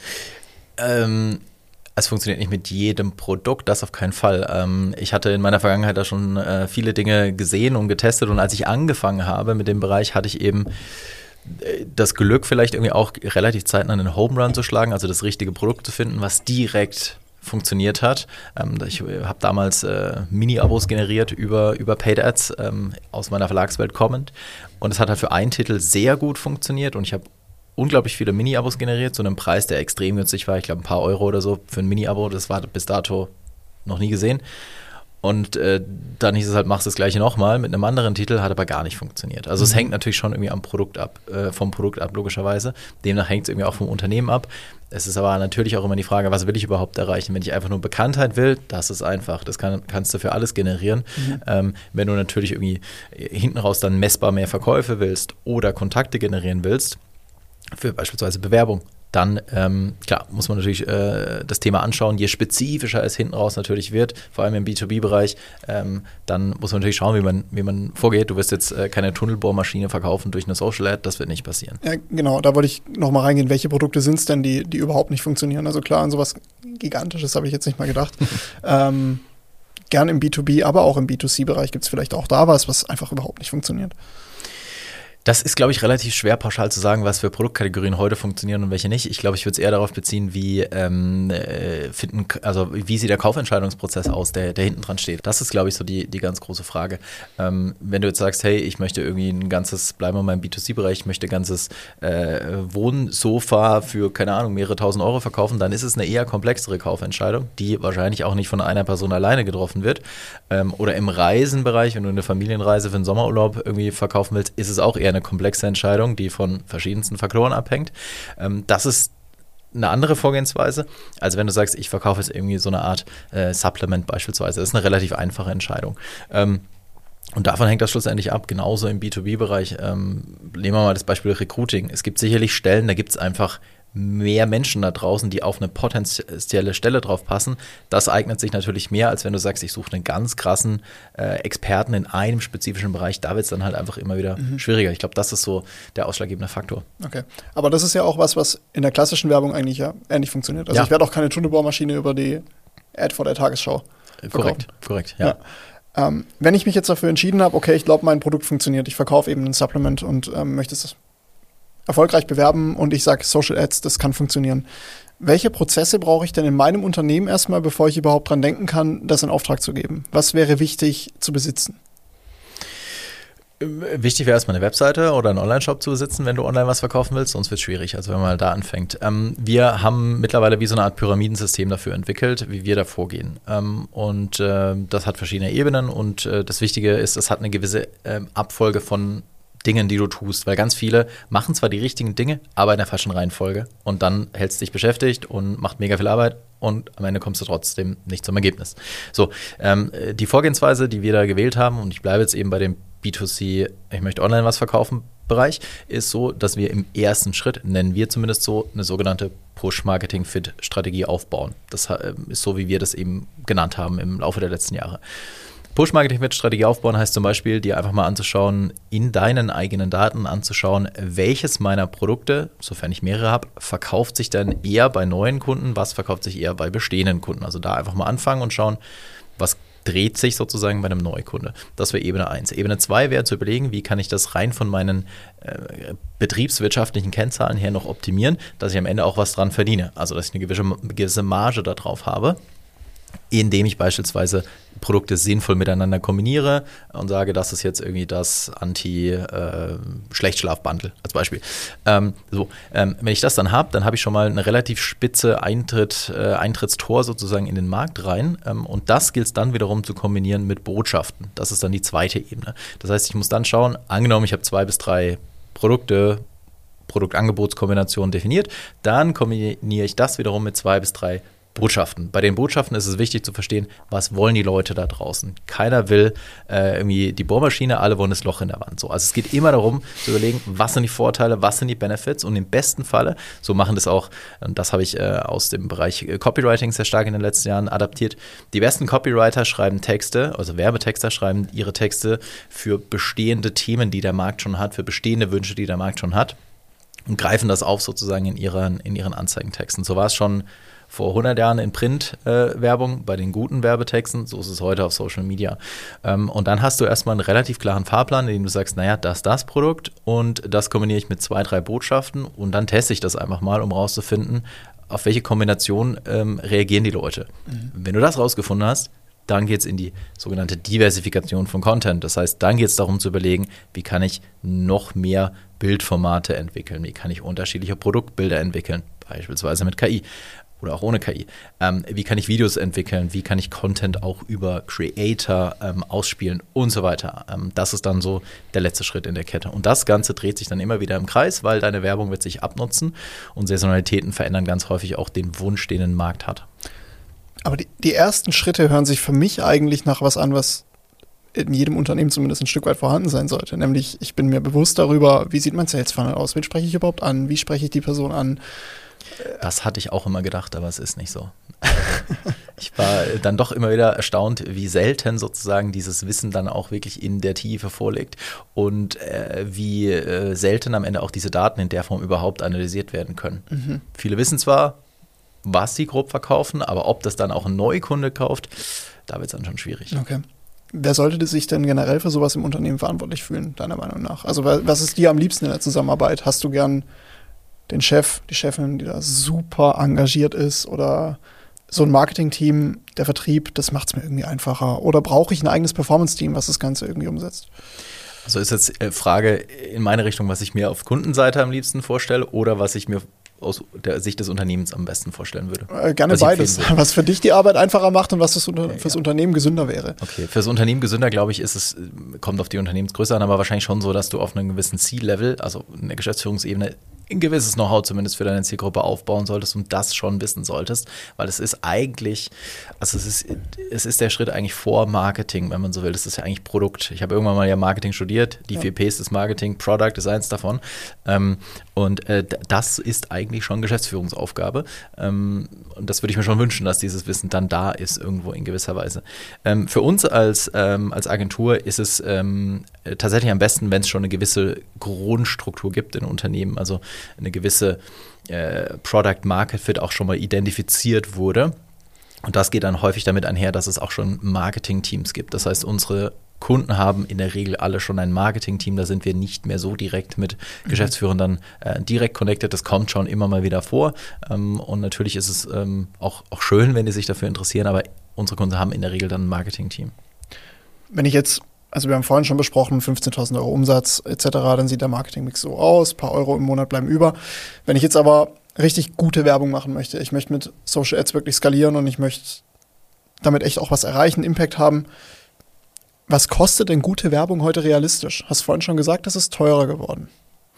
Es funktioniert nicht mit jedem Produkt, das auf keinen Fall. Ich hatte in meiner Vergangenheit da schon viele Dinge gesehen und getestet und als ich angefangen habe mit dem Bereich, hatte ich eben das Glück, vielleicht irgendwie auch relativ zeitnah einen Home Run zu schlagen, also das richtige Produkt zu finden, was direkt funktioniert hat. Ich habe damals Mini-Abos generiert über Paid Ads aus meiner Verlagswelt kommend und es hat halt für einen Titel sehr gut funktioniert und ich habe unglaublich viele Mini-Abos generiert, zu einem Preis, der extrem günstig war. Ich glaube, ein paar Euro oder so für ein Mini-Abo. Das war bis dato noch nie gesehen. Und dann hieß es halt, machst das Gleiche nochmal mit einem anderen Titel, hat aber gar nicht funktioniert. Also es hängt natürlich schon irgendwie vom Produkt ab, logischerweise. Demnach hängt es irgendwie auch vom Unternehmen ab. Es ist aber natürlich auch immer die Frage, was will ich überhaupt erreichen? Wenn ich einfach nur Bekanntheit will, das ist einfach. Das kannst du für alles generieren. Wenn du natürlich irgendwie hinten raus dann messbar mehr Verkäufe willst oder Kontakte generieren willst, für beispielsweise Bewerbung, dann, klar, muss man natürlich das Thema anschauen. Je spezifischer es hinten raus natürlich wird, vor allem im B2B-Bereich, dann muss man natürlich schauen, wie man vorgeht. Du wirst jetzt keine Tunnelbohrmaschine verkaufen durch eine Social Ad, das wird nicht passieren. Ja, genau, da wollte ich nochmal reingehen. Welche Produkte sind es denn, die überhaupt nicht funktionieren? Also klar, an sowas Gigantisches habe ich jetzt nicht mal gedacht. Gern im B2B, aber auch im B2C-Bereich gibt es vielleicht auch da was einfach überhaupt nicht funktioniert. Das ist, glaube ich, relativ schwer pauschal zu sagen, was für Produktkategorien heute funktionieren und welche nicht. Ich glaube, ich würde es eher darauf beziehen, wie sieht der Kaufentscheidungsprozess aus, der hinten dran steht. Das ist, glaube ich, so die ganz große Frage. Wenn du jetzt sagst, hey, ich möchte irgendwie bleiben wir mal im B2C-Bereich, ich möchte ein ganzes Wohnsofa für, keine Ahnung, mehrere tausend Euro verkaufen, dann ist es eine eher komplexere Kaufentscheidung, die wahrscheinlich auch nicht von einer Person alleine getroffen wird. Oder im Reisenbereich, wenn du eine Familienreise für einen Sommerurlaub irgendwie verkaufen willst, ist es auch eher eine komplexe Entscheidung, die von verschiedensten Faktoren abhängt. Das ist eine andere Vorgehensweise, als wenn du sagst, ich verkaufe jetzt irgendwie so eine Art Supplement beispielsweise. Das ist eine relativ einfache Entscheidung. Und davon hängt das schlussendlich ab, genauso im B2B-Bereich. Nehmen wir mal das Beispiel Recruiting. Es gibt sicherlich Stellen, da gibt es einfach mehr Menschen da draußen, die auf eine potenzielle Stelle drauf passen. Das eignet sich natürlich mehr, als wenn du sagst, ich suche einen ganz krassen Experten in einem spezifischen Bereich. Da wird es dann halt einfach immer wieder schwieriger. Ich glaube, das ist so der ausschlaggebende Faktor. Okay, aber das ist ja auch was in der klassischen Werbung eigentlich ja ähnlich funktioniert. Also ich werde auch keine Tunnelbohrmaschine über die Ad vor der Tagesschau verkaufen. Korrekt, ja. Wenn ich mich jetzt dafür entschieden habe, okay, ich glaube, mein Produkt funktioniert, ich verkaufe eben ein Supplement und möchte es erfolgreich bewerben und ich sage Social Ads, das kann funktionieren. Welche Prozesse brauche ich denn in meinem Unternehmen erstmal, bevor ich überhaupt dran denken kann, das in Auftrag zu geben? Was wäre wichtig zu besitzen? Wichtig wäre erstmal eine Webseite oder einen Online-Shop zu besitzen, wenn du online was verkaufen willst, sonst wird es schwierig, also wenn man mal da anfängt. Wir haben mittlerweile wie so eine Art Pyramidensystem dafür entwickelt, wie wir da vorgehen. Das hat verschiedene Ebenen und das Wichtige ist, es hat eine gewisse Abfolge von Dingen, die du tust, weil ganz viele machen zwar die richtigen Dinge, aber in der falschen Reihenfolge und dann hältst du dich beschäftigt und macht mega viel Arbeit und am Ende kommst du trotzdem nicht zum Ergebnis. So, die Vorgehensweise, die wir da gewählt haben, und ich bleibe jetzt eben bei dem B2C, ich möchte online was verkaufen Bereich, ist so, dass wir im ersten Schritt, nennen wir zumindest so, eine sogenannte Push-Marketing-Fit-Strategie aufbauen. Das ist so, wie wir das eben genannt haben im Laufe der letzten Jahre. Push-Marketing-Fit-Strategie aufbauen heißt zum Beispiel, dir einfach mal anzuschauen, in deinen eigenen Daten anzuschauen, welches meiner Produkte, sofern ich mehrere habe, verkauft sich dann eher bei neuen Kunden, was verkauft sich eher bei bestehenden Kunden. Also da einfach mal anfangen und schauen, was dreht sich sozusagen bei einem Neukunde. Das wäre Ebene 1. Ebene 2 wäre zu überlegen, wie kann ich das rein von meinen betriebswirtschaftlichen Kennzahlen her noch optimieren, dass ich am Ende auch was dran verdiene. Also dass ich eine gewisse Marge da drauf habe, indem ich beispielsweise Produkte sinnvoll miteinander kombiniere und sage, das ist jetzt irgendwie das Anti-Schlechtschlaf-Bundle als Beispiel. Wenn ich das dann habe ich schon mal eine relativ spitze Eintrittstor sozusagen in den Markt rein und das gilt es dann wiederum zu kombinieren mit Botschaften. Das ist dann die zweite Ebene. Das heißt, ich muss dann schauen, angenommen, ich habe 2 bis 3 Produktangebotskombinationen definiert, dann kombiniere ich das wiederum mit 2 bis 3 Botschaften. Bei den Botschaften ist es wichtig zu verstehen, was wollen die Leute da draußen. Keiner will irgendwie die Bohrmaschine, alle wollen das Loch in der Wand. So, also es geht immer darum zu überlegen, was sind die Vorteile, was sind die Benefits und im besten Falle, so machen das auch, und das habe ich aus dem Bereich Copywriting sehr stark in den letzten Jahren adaptiert, die besten Copywriter schreiben Texte, also Werbetexter schreiben ihre Texte für bestehende Themen, die der Markt schon hat, für bestehende Wünsche, die der Markt schon hat und greifen das auf sozusagen in ihren Anzeigentexten. So war es schon vor 100 Jahren in Print-Werbung, bei den guten Werbetexten, so ist es heute auf Social Media. Und dann hast du erstmal einen relativ klaren Fahrplan, in dem du sagst, naja, das Produkt und das kombiniere ich mit 2, 3 Botschaften und dann teste ich das einfach mal, um rauszufinden, auf welche Kombination reagieren die Leute. Wenn du das rausgefunden hast, dann geht es in die sogenannte Diversifikation von Content. Das heißt, dann geht es darum zu überlegen, wie kann ich noch mehr Bildformate entwickeln, wie kann ich unterschiedliche Produktbilder entwickeln, beispielsweise mit KI. Oder auch ohne KI. Wie kann ich Videos entwickeln? Wie kann ich Content auch über Creator ausspielen und so weiter? Das ist dann so der letzte Schritt in der Kette. Und das Ganze dreht sich dann immer wieder im Kreis, weil deine Werbung wird sich abnutzen und Saisonalitäten verändern ganz häufig auch den Wunsch, den ein Markt hat. Aber die ersten Schritte hören sich für mich eigentlich nach was an, was in jedem Unternehmen zumindest ein Stück weit vorhanden sein sollte. Nämlich, ich bin mir bewusst darüber, wie sieht mein Sales Funnel aus? Wen spreche ich überhaupt an? Wie spreche ich die Person an? Das hatte ich auch immer gedacht, aber es ist nicht so. Also, ich war dann doch immer wieder erstaunt, wie selten sozusagen dieses Wissen dann auch wirklich in der Tiefe vorliegt und wie selten am Ende auch diese Daten in der Form überhaupt analysiert werden können. Viele wissen zwar, was sie grob verkaufen, aber ob das dann auch ein Neukunde kauft, da wird es dann schon schwierig. Okay. Wer sollte sich denn generell für sowas im Unternehmen verantwortlich fühlen, deiner Meinung nach? Also was ist dir am liebsten in der Zusammenarbeit? Hast du gern den Chef, die Chefin, die da super engagiert ist oder so ein Marketing-Team, der Vertrieb, das macht es mir irgendwie einfacher? Oder brauche ich ein eigenes Performance-Team, was das Ganze irgendwie umsetzt? Also ist jetzt Frage in meine Richtung, was ich mir auf Kundenseite am liebsten vorstelle oder was ich mir aus der Sicht des Unternehmens am besten vorstellen würde? Gerne beides. Was für dich die Arbeit einfacher macht und was fürs Unternehmen gesünder wäre. Okay, fürs Unternehmen gesünder, glaube ich, kommt auf die Unternehmensgröße an, aber wahrscheinlich schon so, dass du auf einem gewissen C-Level, also in der Geschäftsführungsebene, ein gewisses Know-how zumindest für deine Zielgruppe aufbauen solltest und das schon wissen solltest, weil es ist eigentlich, also es ist der Schritt eigentlich vor Marketing, wenn man so will. Das ist ja eigentlich Produkt. Ich habe irgendwann mal ja Marketing studiert, die 4 Ps ist Marketing, Product ist eins davon und das ist eigentlich schon Geschäftsführungsaufgabe und das würde ich mir schon wünschen, dass dieses Wissen dann da ist irgendwo in gewisser Weise. Für uns als Agentur ist es tatsächlich am besten, wenn es schon eine gewisse Grundstruktur gibt in Unternehmen, also eine gewisse Product Market Fit auch schon mal identifiziert wurde. Und das geht dann häufig damit einher, dass es auch schon Marketing-Teams gibt. Das heißt, unsere Kunden haben in der Regel alle schon ein Marketing-Team. Da sind wir nicht mehr so direkt mit Geschäftsführern dann direkt connected. Das kommt schon immer mal wieder vor. Und natürlich ist es auch schön, wenn die sich dafür interessieren. Aber unsere Kunden haben in der Regel dann ein Marketing-Team. Wenn ich jetzt, also wir haben vorhin schon besprochen, 15.000 Euro Umsatz etc., dann sieht der Marketingmix so aus, ein paar Euro im Monat bleiben über. Wenn ich jetzt aber richtig gute Werbung machen möchte, ich möchte mit Social Ads wirklich skalieren und ich möchte damit echt auch was erreichen, Impact haben, was kostet denn gute Werbung heute realistisch? Hast vorhin schon gesagt, das ist teurer geworden.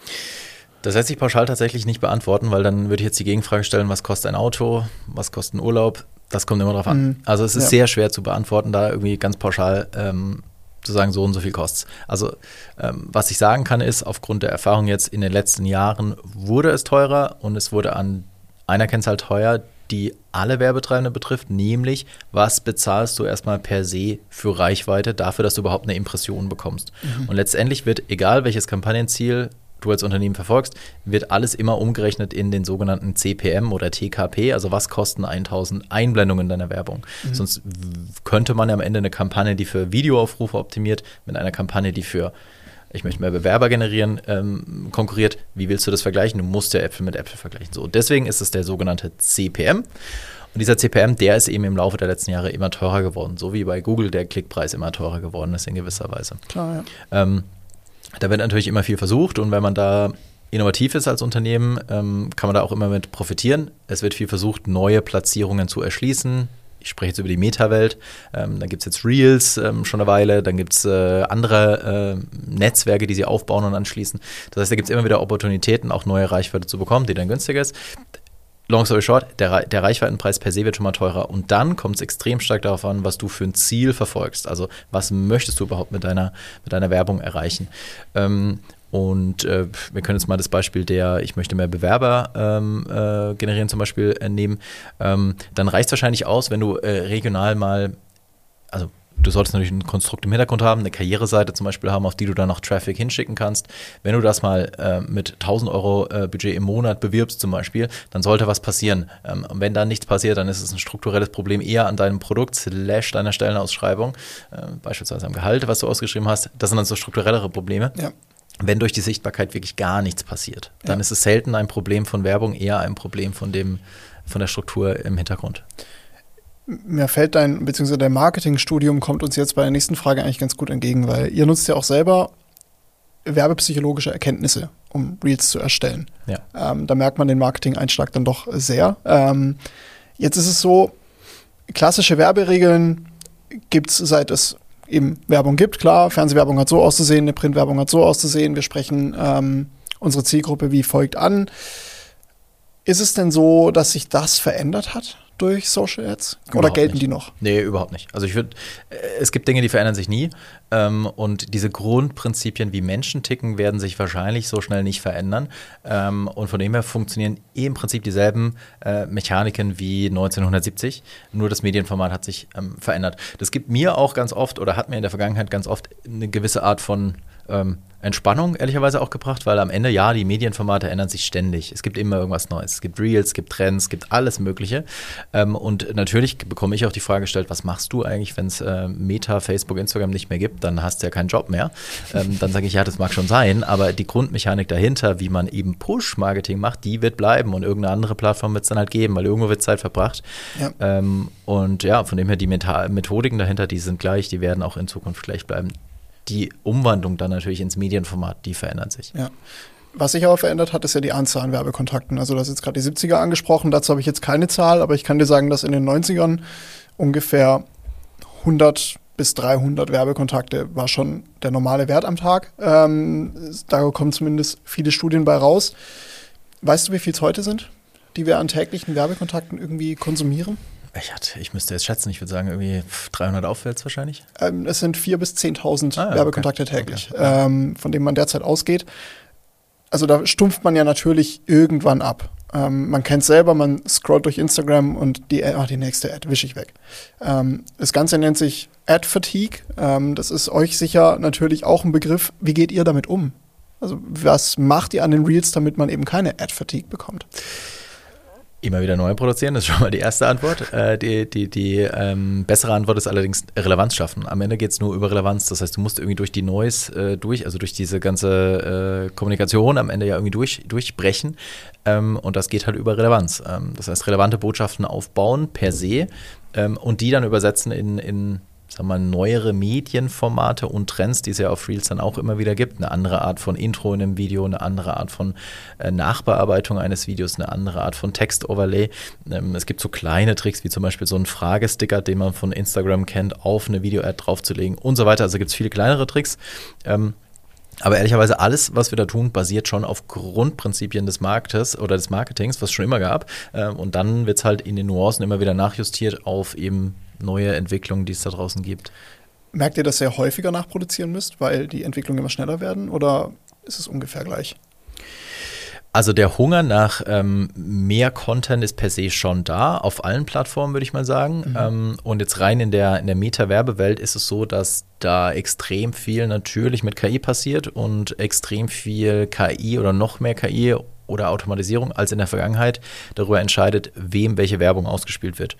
Das lässt sich pauschal tatsächlich nicht beantworten, weil dann würde ich jetzt die Gegenfrage stellen, was kostet ein Auto, was kostet ein Urlaub? Das kommt immer drauf an. Also es ist sehr schwer zu beantworten, da irgendwie ganz pauschal zu sagen, so und so viel kostet es. Also was ich sagen kann, ist, aufgrund der Erfahrung jetzt in den letzten Jahren wurde es teurer und es wurde an einer Kennzahl teuer, die alle Werbetreibende betrifft, nämlich was bezahlst du erstmal per se für Reichweite dafür, dass du überhaupt eine Impression bekommst. Und letztendlich wird, egal welches Kampagnenziel du als Unternehmen verfolgst, wird alles immer umgerechnet in den sogenannten CPM oder TKP, also was kosten 1000 Einblendungen deiner Werbung. Sonst könnte man ja am Ende eine Kampagne, die für Videoaufrufe optimiert, mit einer Kampagne, die für ich möchte mehr Bewerber generieren, konkurriert. Wie willst du das vergleichen? Du musst ja Äpfel mit Äpfel vergleichen. So, deswegen ist es der sogenannte CPM. Und dieser CPM, der ist eben im Laufe der letzten Jahre immer teurer geworden. So wie bei Google der Klickpreis immer teurer geworden ist in gewisser Weise. Klar, ja. Da wird natürlich immer viel versucht und wenn man da innovativ ist als Unternehmen, kann man da auch immer mit profitieren. Es wird viel versucht, neue Platzierungen zu erschließen. Ich spreche jetzt über die Meta-Welt. Da gibt es jetzt Reels schon eine Weile. Dann gibt es andere Netzwerke, die sie aufbauen und anschließen. Das heißt, da gibt es immer wieder Opportunitäten, auch neue Reichweite zu bekommen, die dann günstiger ist. Long story short, der Reichweitenpreis per se wird schon mal teurer. Und dann kommt es extrem stark darauf an, was du für ein Ziel verfolgst. Also was möchtest du überhaupt mit deiner Werbung erreichen? Und wir können jetzt mal das Beispiel ich möchte mehr Bewerber generieren zum Beispiel nehmen. Dann reicht es wahrscheinlich aus, wenn du regional mal, also du solltest natürlich ein Konstrukt im Hintergrund haben, eine Karriereseite zum Beispiel haben, auf die du dann noch Traffic hinschicken kannst. Wenn du das mal mit 1.000 Euro Budget im Monat bewirbst zum Beispiel, dann sollte was passieren. Und wenn da nichts passiert, dann ist es ein strukturelles Problem eher an deinem Produkt / deiner Stellenausschreibung, beispielsweise am Gehalt, was du ausgeschrieben hast. Das sind dann so strukturellere Probleme. Ja. Wenn durch die Sichtbarkeit wirklich gar nichts passiert, dann ist es selten ein Problem von Werbung, eher ein Problem von der Struktur im Hintergrund. Mir fällt beziehungsweise dein Marketingstudium kommt uns jetzt bei der nächsten Frage eigentlich ganz gut entgegen, weil ihr nutzt ja auch selber werbepsychologische Erkenntnisse, um Reels zu erstellen. Ja. Da merkt man den Marketing-Einschlag dann doch sehr. Jetzt ist es so, klassische Werberegeln gibt es, seit es eben Werbung gibt. Klar, Fernsehwerbung hat so auszusehen, eine Printwerbung hat so auszusehen. Wir sprechen unsere Zielgruppe wie folgt an. Ist es denn so, dass sich das verändert hat durch Social Ads? Oder gelten die noch? Nee, überhaupt nicht. Also es gibt Dinge, die verändern sich nie. Und diese Grundprinzipien, wie Menschen ticken, werden sich wahrscheinlich so schnell nicht verändern. Und von dem her funktionieren im Prinzip dieselben Mechaniken wie 1970. Nur das Medienformat hat sich verändert. Das gibt mir auch ganz oft oder hat mir in der Vergangenheit ganz oft eine gewisse Art von Entspannung ehrlicherweise auch gebracht, weil am Ende, ja, die Medienformate ändern sich ständig. Es gibt immer irgendwas Neues. Es gibt Reels, es gibt Trends, es gibt alles Mögliche. Und natürlich bekomme ich auch die Frage gestellt, was machst du eigentlich, wenn es Meta, Facebook, Instagram nicht mehr gibt? Dann hast du ja keinen Job mehr. Dann sage ich, ja, das mag schon sein, aber die Grundmechanik dahinter, wie man eben Push-Marketing macht, die wird bleiben und irgendeine andere Plattform wird es dann halt geben, weil irgendwo wird Zeit verbracht. Ja. Und ja, von dem her, die Methodiken dahinter, die sind gleich, die werden auch in Zukunft gleich bleiben. Die Umwandlung dann natürlich ins Medienformat, die verändert sich. Ja. Was sich aber verändert hat, ist ja die Anzahl an Werbekontakten. Also du hast jetzt gerade die 70er angesprochen, dazu habe ich jetzt keine Zahl, aber ich kann dir sagen, dass in den 90ern ungefähr 100 bis 300 Werbekontakte war schon der normale Wert am Tag. Da kommen zumindest viele Studien bei raus. Weißt du, wie viel es heute sind, die wir an täglichen Werbekontakten irgendwie konsumieren? Ich müsste jetzt schätzen, ich würde sagen irgendwie 300 aufwärts wahrscheinlich. Es sind 4.000 bis 10.000 Werbekontakte täglich, Okay. Von denen man derzeit ausgeht. Also da stumpft man ja natürlich irgendwann ab. Man kennt es selber, man scrollt durch Instagram und die nächste Ad wische ich weg. Das Ganze nennt sich Ad-Fatigue. Das ist euch sicher natürlich auch ein Begriff. Wie geht ihr damit um? Also was macht ihr an den Reels, damit man eben keine Ad-Fatigue bekommt? Immer wieder neu produzieren, das ist schon mal die erste Antwort. Die bessere Antwort ist allerdings Relevanz schaffen. Am Ende geht es nur über Relevanz. Das heißt, du musst irgendwie durch die Noise also durch diese ganze Kommunikation am Ende ja irgendwie durchbrechen. Und das geht halt über Relevanz. Das heißt, relevante Botschaften aufbauen per se und die dann übersetzen in sagen wir mal, neuere Medienformate und Trends, die es ja auf Reels dann auch immer wieder gibt. Eine andere Art von Intro in einem Video, eine andere Art von Nachbearbeitung eines Videos, eine andere Art von Text-Overlay. Es gibt so kleine Tricks, wie zum Beispiel so einen Fragesticker, den man von Instagram kennt, auf eine Video-Ad draufzulegen und so weiter. Also gibt es viele kleinere Tricks. Aber ehrlicherweise alles, was wir da tun, basiert schon auf Grundprinzipien des Marktes oder des Marketings, was es schon immer gab. Und dann wird es halt in den Nuancen immer wieder nachjustiert auf eben neue Entwicklungen, die es da draußen gibt. Merkt ihr, dass ihr häufiger nachproduzieren müsst, weil die Entwicklungen immer schneller werden, oder ist es ungefähr gleich? Also der Hunger nach mehr Content ist per se schon da, auf allen Plattformen, würde ich mal sagen. Und jetzt rein in der Meta-Werbewelt ist es so, dass da extrem viel natürlich mit KI passiert und extrem viel KI oder noch mehr KI oder Automatisierung als in der Vergangenheit darüber entscheidet, wem welche Werbung ausgespielt wird.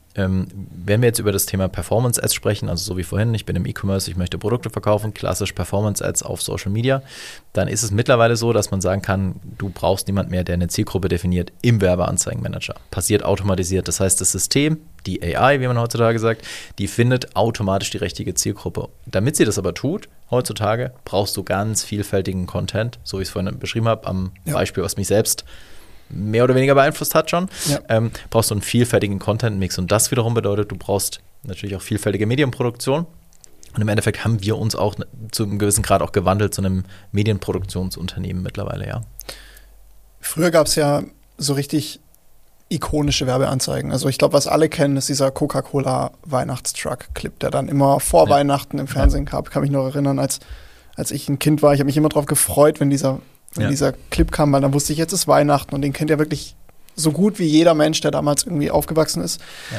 Wenn wir jetzt über das Thema Performance-Ads sprechen, also so wie vorhin, ich bin im E-Commerce, ich möchte Produkte verkaufen, klassisch Performance-Ads auf Social Media, dann ist es mittlerweile so, dass man sagen kann, du brauchst niemand mehr, der eine Zielgruppe definiert im Werbeanzeigenmanager. Passiert automatisiert. Das heißt, das System, die AI, wie man heutzutage sagt, die findet automatisch die richtige Zielgruppe. Damit sie das aber tut, heutzutage brauchst du ganz vielfältigen Content, so wie ich es vorhin beschrieben habe, am Beispiel, was mich selbst mehr oder weniger beeinflusst hat schon, brauchst du einen vielfältigen Content-Mix. Und das wiederum bedeutet, du brauchst natürlich auch vielfältige Medienproduktion. Und im Endeffekt haben wir uns auch zu einem gewissen Grad auch gewandelt zu einem Medienproduktionsunternehmen mittlerweile, ja. Früher gab es ja so richtig ikonische Werbeanzeigen. Also ich glaube, was alle kennen, ist dieser Coca-Cola-Weihnachtstruck-Clip, der dann immer vor Weihnachten im Fernsehen gab. Ich kann mich noch erinnern, als ich ein Kind war, ich habe mich immer darauf gefreut, wenn dieser Clip kam, weil dann wusste ich, jetzt ist Weihnachten, und den kennt ja wirklich so gut wie jeder Mensch, der damals irgendwie aufgewachsen ist. Ja.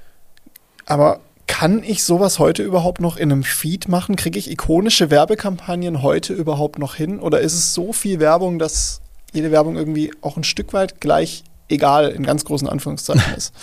Aber kann ich sowas heute überhaupt noch in einem Feed machen? Kriege ich ikonische Werbekampagnen heute überhaupt noch hin? Oder ist es so viel Werbung, dass jede Werbung irgendwie auch ein Stück weit gleich egal in ganz großen Anführungszeichen ist?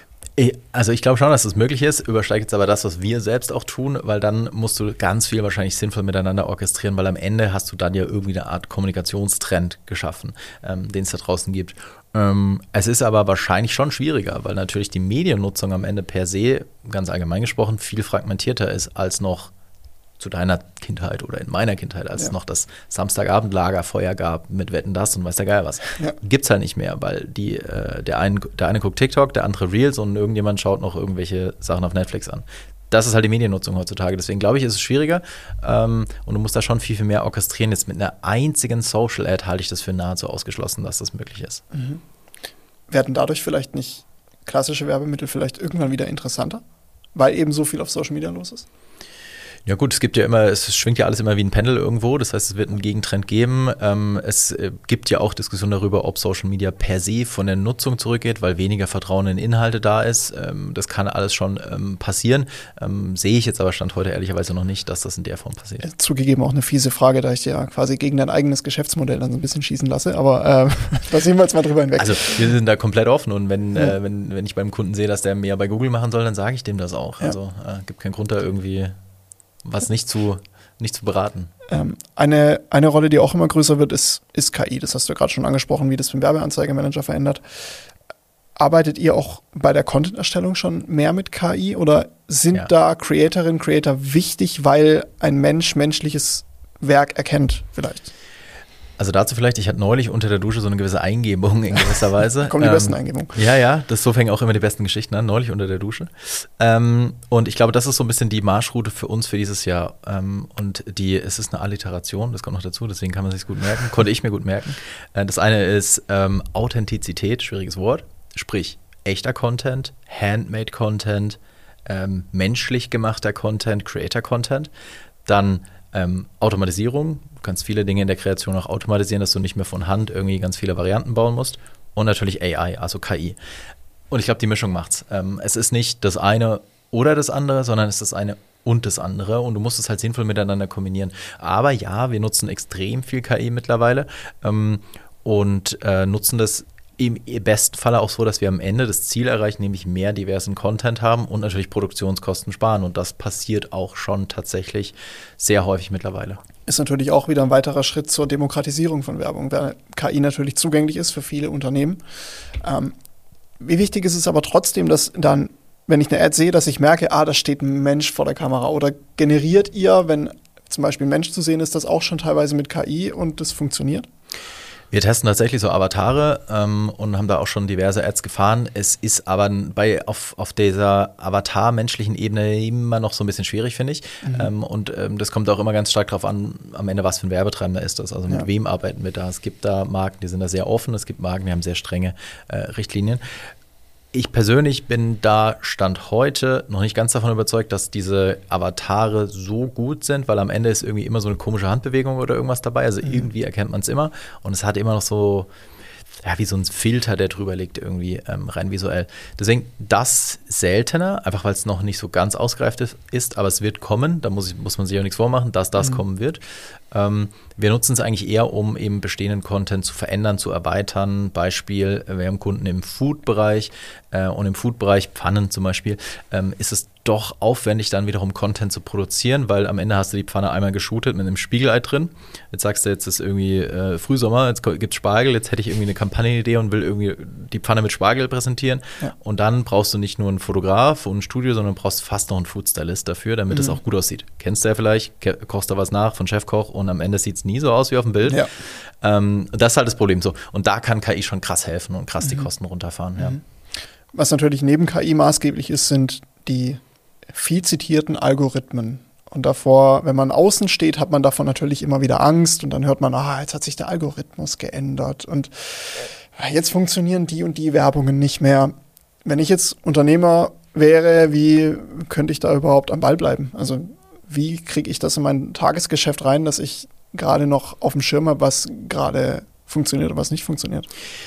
Also ich glaube schon, dass das möglich ist, übersteigt jetzt aber das, was wir selbst auch tun, weil dann musst du ganz viel wahrscheinlich sinnvoll miteinander orchestrieren, weil am Ende hast du dann ja irgendwie eine Art Kommunikationstrend geschaffen, den es da draußen gibt. Es ist aber wahrscheinlich schon schwieriger, weil natürlich die Mediennutzung am Ende per se, ganz allgemein gesprochen, viel fragmentierter ist als noch zu deiner Kindheit oder in meiner Kindheit, als es noch das Samstagabend-Lagerfeuer gab mit Wetten, das und weiß der Geil was. Ja. Gibt's halt nicht mehr, weil der eine guckt TikTok, der andere Reels und irgendjemand schaut noch irgendwelche Sachen auf Netflix an. Das ist halt die Mediennutzung heutzutage. Deswegen glaube ich, ist es schwieriger und du musst da schon viel, viel mehr orchestrieren. Jetzt mit einer einzigen Social-Ad halte ich das für nahezu ausgeschlossen, dass das möglich ist. Werden dadurch vielleicht nicht klassische Werbemittel vielleicht irgendwann wieder interessanter, weil eben so viel auf Social Media los ist? Ja gut, es schwingt ja alles immer wie ein Pendel irgendwo, das heißt, es wird einen Gegentrend geben. Es gibt ja auch Diskussionen darüber, ob Social Media per se von der Nutzung zurückgeht, weil weniger Vertrauen in Inhalte da ist. Das kann alles schon passieren. Sehe ich jetzt aber Stand heute ehrlicherweise noch nicht, dass das in der Form passiert. Zugegeben auch eine fiese Frage, da ich dir ja quasi gegen dein eigenes Geschäftsmodell dann so ein bisschen schießen lasse, aber da sehen wir jetzt mal drüber hinweg. Also wir sind da komplett offen und wenn ich beim Kunden sehe, dass der mehr bei Google machen soll, dann sage ich dem das auch. Ja. Also gibt keinen Grund da irgendwie was nicht zu beraten. Eine Rolle, die auch immer größer wird, ist KI. Das hast du gerade schon angesprochen, wie das beim Werbeanzeigemanager verändert. Arbeitet ihr auch bei der Content-Erstellung schon mehr mit KI oder sind da Creatorinnen, Creator wichtig, weil ein Mensch menschliches Werk erkennt vielleicht? Also dazu vielleicht, ich hatte neulich unter der Dusche so eine gewisse Eingebung in gewisser Weise. Kommen die besten Eingebungen. Ja, so fängen auch immer die besten Geschichten an, neulich unter der Dusche. Und ich glaube, das ist so ein bisschen die Marschroute für uns für dieses Jahr. Und es ist eine Alliteration, das kommt noch dazu, deswegen kann man sich gut merken, konnte ich mir gut merken. Das eine ist Authentizität, schwieriges Wort, sprich echter Content, Handmade Content, menschlich gemachter Content, Creator Content. Dann Automatisierung, du kannst viele Dinge in der Kreation auch automatisieren, dass du nicht mehr von Hand irgendwie ganz viele Varianten bauen musst. Und natürlich AI, also KI. Und ich glaube, die Mischung macht's. Es ist nicht das eine oder das andere, sondern es ist das eine und das andere. Und du musst es halt sinnvoll miteinander kombinieren. Aber ja, wir nutzen extrem viel KI mittlerweile und nutzen das im besten Falle auch so, dass wir am Ende das Ziel erreichen, nämlich mehr diversen Content haben und natürlich Produktionskosten sparen. Und das passiert auch schon tatsächlich sehr häufig mittlerweile. Ist natürlich auch wieder ein weiterer Schritt zur Demokratisierung von Werbung, weil KI natürlich zugänglich ist für viele Unternehmen. Wie wichtig ist es aber trotzdem, dass dann, wenn ich eine Ad sehe, dass ich merke, da steht ein Mensch vor der Kamera, oder generiert ihr, wenn zum Beispiel ein Mensch zu sehen ist, das auch schon teilweise mit KI und das funktioniert? Wir testen tatsächlich so Avatare und haben da auch schon diverse Ads gefahren. Es ist aber auf dieser Avatar-menschlichen Ebene immer noch so ein bisschen schwierig, finde ich. Und das kommt auch immer ganz stark darauf an, am Ende, was für ein Werbetreibender ist das. Also mit wem arbeiten wir da? Es gibt da Marken, die sind da sehr offen. Es gibt Marken, die haben sehr strenge Richtlinien. Ich persönlich bin da Stand heute noch nicht ganz davon überzeugt, dass diese Avatare so gut sind, weil am Ende ist irgendwie immer so eine komische Handbewegung oder irgendwas dabei. Also irgendwie erkennt man es immer und es hat immer noch so, wie so ein Filter, der drüber liegt irgendwie rein visuell. Deswegen das seltener, einfach weil es noch nicht so ganz ausgereift ist, aber es wird kommen, da muss man sich auch nichts vormachen, dass das kommen wird. Wir nutzen es eigentlich eher, um eben bestehenden Content zu verändern, zu erweitern. Beispiel, wir haben Kunden im Food-Bereich und im Food-Bereich, Pfannen zum Beispiel, ist es doch aufwendig, dann wiederum Content zu produzieren, weil am Ende hast du die Pfanne einmal geshootet mit einem Spiegelei drin. Jetzt sagst du, jetzt ist irgendwie Frühsommer, jetzt gibt es Spargel, jetzt hätte ich irgendwie eine Kampagnenidee und will irgendwie die Pfanne mit Spargel präsentieren. Ja. Und dann brauchst du nicht nur einen Fotograf und ein Studio, sondern brauchst fast noch einen Food-Stylist dafür, damit es auch gut aussieht. Kennst du ja vielleicht, kochst da was nach von Chefkoch und am Ende sieht es nie so aus wie auf dem Bild. Ja. Das ist halt das Problem so. Und da kann KI schon krass helfen und krass die Kosten runterfahren. Ja. Was natürlich neben KI maßgeblich ist, sind die viel zitierten Algorithmen. Und davor, wenn man außen steht, hat man davon natürlich immer wieder Angst und dann hört man, jetzt hat sich der Algorithmus geändert und jetzt funktionieren die und die Werbungen nicht mehr. Wenn ich jetzt Unternehmer wäre, wie könnte ich da überhaupt am Ball bleiben? Also wie kriege ich das in mein Tagesgeschäft rein, dass ich gerade noch auf dem Schirm habe, was gerade funktioniert und was nicht funktioniert?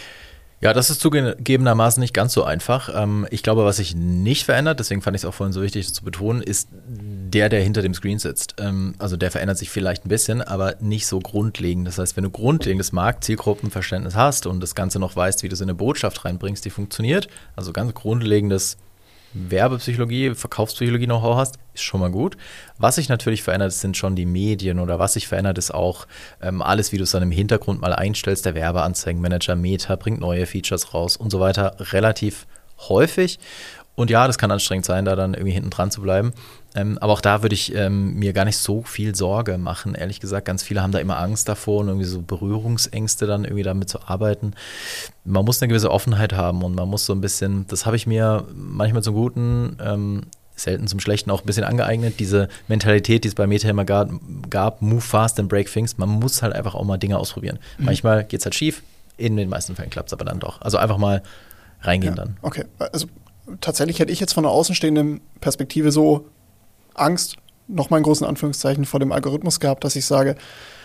Ja, das ist zugegebenermaßen nicht ganz so einfach. Ich glaube, was sich nicht verändert, deswegen fand ich es auch vorhin so wichtig, das zu betonen, ist der hinter dem Screen sitzt. Also der verändert sich vielleicht ein bisschen, aber nicht so grundlegend. Das heißt, wenn du grundlegendes Markt-Zielgruppenverständnis hast und das Ganze noch weißt, wie du es in eine Botschaft reinbringst, die funktioniert, also ganz grundlegendes Werbepsychologie, Verkaufspsychologie Know-how hast, ist schon mal gut. Was sich natürlich verändert, sind schon die Medien oder was sich verändert, ist auch alles, wie du es dann im Hintergrund mal einstellst. Der Werbeanzeigenmanager Meta bringt neue Features raus und so weiter, relativ häufig. Und ja, das kann anstrengend sein, da dann irgendwie hinten dran zu bleiben. Aber auch da würde ich mir gar nicht so viel Sorge machen, ehrlich gesagt. Ganz viele haben da immer Angst davor und irgendwie so Berührungsängste dann irgendwie damit zu arbeiten. Man muss eine gewisse Offenheit haben und man muss so ein bisschen, das habe ich mir manchmal zum Guten, selten zum Schlechten auch ein bisschen angeeignet, diese Mentalität, die es bei Meta immer gab, move fast and break things. Man muss halt einfach auch mal Dinge ausprobieren. Manchmal geht es halt schief, in den meisten Fällen klappt es aber dann doch. Also einfach mal reingehen dann. Okay, also tatsächlich hätte ich jetzt von der außenstehenden Perspektive so Angst, nochmal in großen Anführungszeichen, vor dem Algorithmus gehabt, dass ich sage,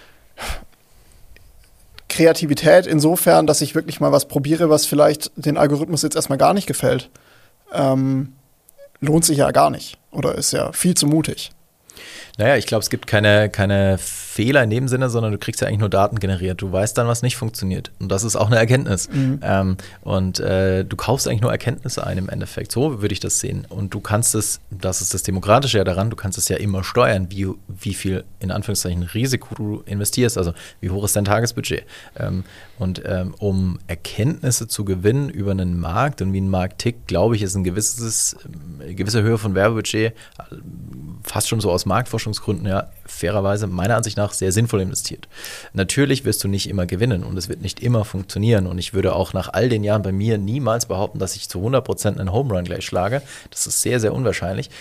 Kreativität insofern, dass ich wirklich mal was probiere, was vielleicht den Algorithmus jetzt erstmal gar nicht gefällt, lohnt sich ja gar nicht oder ist ja viel zu mutig. Naja, ich glaube, es gibt keine Fehler in dem Sinne, sondern du kriegst ja eigentlich nur Daten generiert. Du weißt dann, was nicht funktioniert. Und das ist auch eine Erkenntnis. Du kaufst eigentlich nur Erkenntnisse ein im Endeffekt. So würde ich das sehen. Und du kannst es, das ist das Demokratische ja daran, du kannst es ja immer steuern, wie viel, in Anführungszeichen, Risiko du investierst. Also wie hoch ist dein Tagesbudget? Um Erkenntnisse zu gewinnen über einen Markt und wie ein Markt tickt, glaube ich, ist eine gewisse Höhe von Werbebudget fast schon so aus Marktforschungsgründen ja fairerweise meiner Ansicht nach sehr sinnvoll investiert. Natürlich wirst du nicht immer gewinnen und es wird nicht immer funktionieren und ich würde auch nach all den Jahren bei mir niemals behaupten, dass ich zu 100% einen Home Run gleich schlage. Das ist sehr, sehr unwahrscheinlich.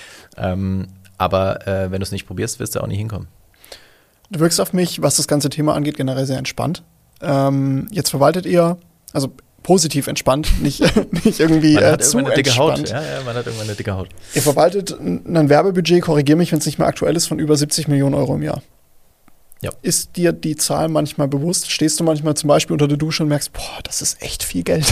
Aber wenn du es nicht probierst, wirst du auch nie hinkommen. Du wirkst auf mich, was das ganze Thema angeht, generell sehr entspannt. Jetzt verwaltet ihr, also positiv entspannt, nicht irgendwie man hat zu eine dicke entspannt. Haut. Ja, man hat irgendwann eine dicke Haut. Ihr verwaltet ein Werbebudget, korrigiere mich, wenn es nicht mehr aktuell ist, von über 70 Millionen Euro im Jahr. Ja. Ist dir die Zahl manchmal bewusst? Stehst du manchmal zum Beispiel unter der Dusche und merkst, boah, das ist echt viel Geld?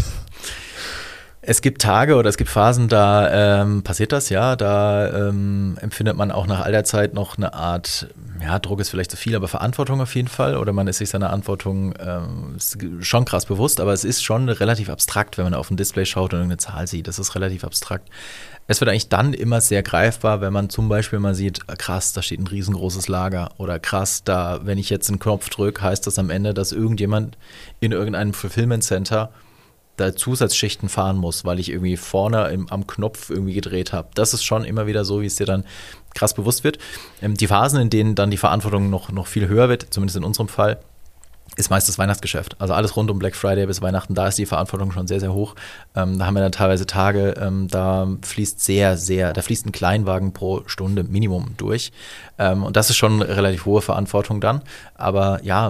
Es gibt Tage oder es gibt Phasen, da passiert das, ja, da empfindet man auch nach all der Zeit noch eine Art, ja, Druck ist vielleicht zu viel, aber Verantwortung auf jeden Fall oder man ist sich seiner Verantwortung schon krass bewusst, aber es ist schon relativ abstrakt, wenn man auf ein Display schaut und irgendeine Zahl sieht, das ist relativ abstrakt. Es wird eigentlich dann immer sehr greifbar, wenn man zum Beispiel mal sieht, krass, da steht ein riesengroßes Lager oder krass, da, wenn ich jetzt einen Knopf drücke, heißt das am Ende, dass irgendjemand in irgendeinem Fulfillment Center da Zusatzschichten fahren muss, weil ich irgendwie vorne am Knopf irgendwie gedreht habe. Das ist schon immer wieder so, wie es dir dann krass bewusst wird. Die Phasen, in denen dann die Verantwortung noch viel höher wird, zumindest in unserem Fall, ist meist das Weihnachtsgeschäft. Also alles rund um Black Friday bis Weihnachten, da ist die Verantwortung schon sehr, sehr hoch. Da haben wir dann teilweise Tage, da fließt ein Kleinwagen pro Stunde Minimum durch. Und das ist schon eine relativ hohe Verantwortung dann. Aber ja,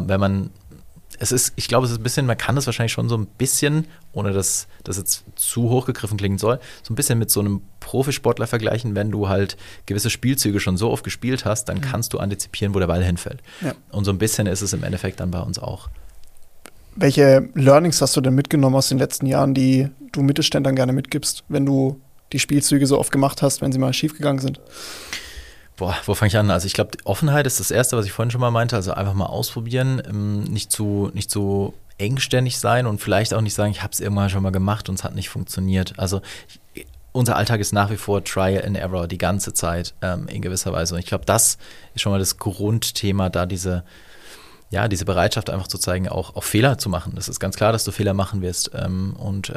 ich glaube, es ist ein bisschen, man kann das wahrscheinlich schon so ein bisschen, ohne dass das jetzt zu hochgegriffen klingen soll, so ein bisschen mit so einem Profisportler vergleichen, wenn du halt gewisse Spielzüge schon so oft gespielt hast, dann kannst du antizipieren, wo der Ball hinfällt. Ja. Und so ein bisschen ist es im Endeffekt dann bei uns auch. Welche Learnings hast du denn mitgenommen aus den letzten Jahren, die du Mittelständlern gerne mitgibst, wenn du die Spielzüge so oft gemacht hast, wenn sie mal schiefgegangen sind? Boah, wo fange ich an? Also ich glaube, Offenheit ist das Erste, was ich vorhin schon mal meinte. Also einfach mal ausprobieren, nicht zu engständig sein und vielleicht auch nicht sagen, ich habe es irgendwann schon mal gemacht und es hat nicht funktioniert. Also unser Alltag ist nach wie vor Trial and Error die ganze Zeit in gewisser Weise. Und ich glaube, das ist schon mal das Grundthema, da diese Bereitschaft einfach zu zeigen, auch Fehler zu machen. Das ist ganz klar, dass du Fehler machen wirst und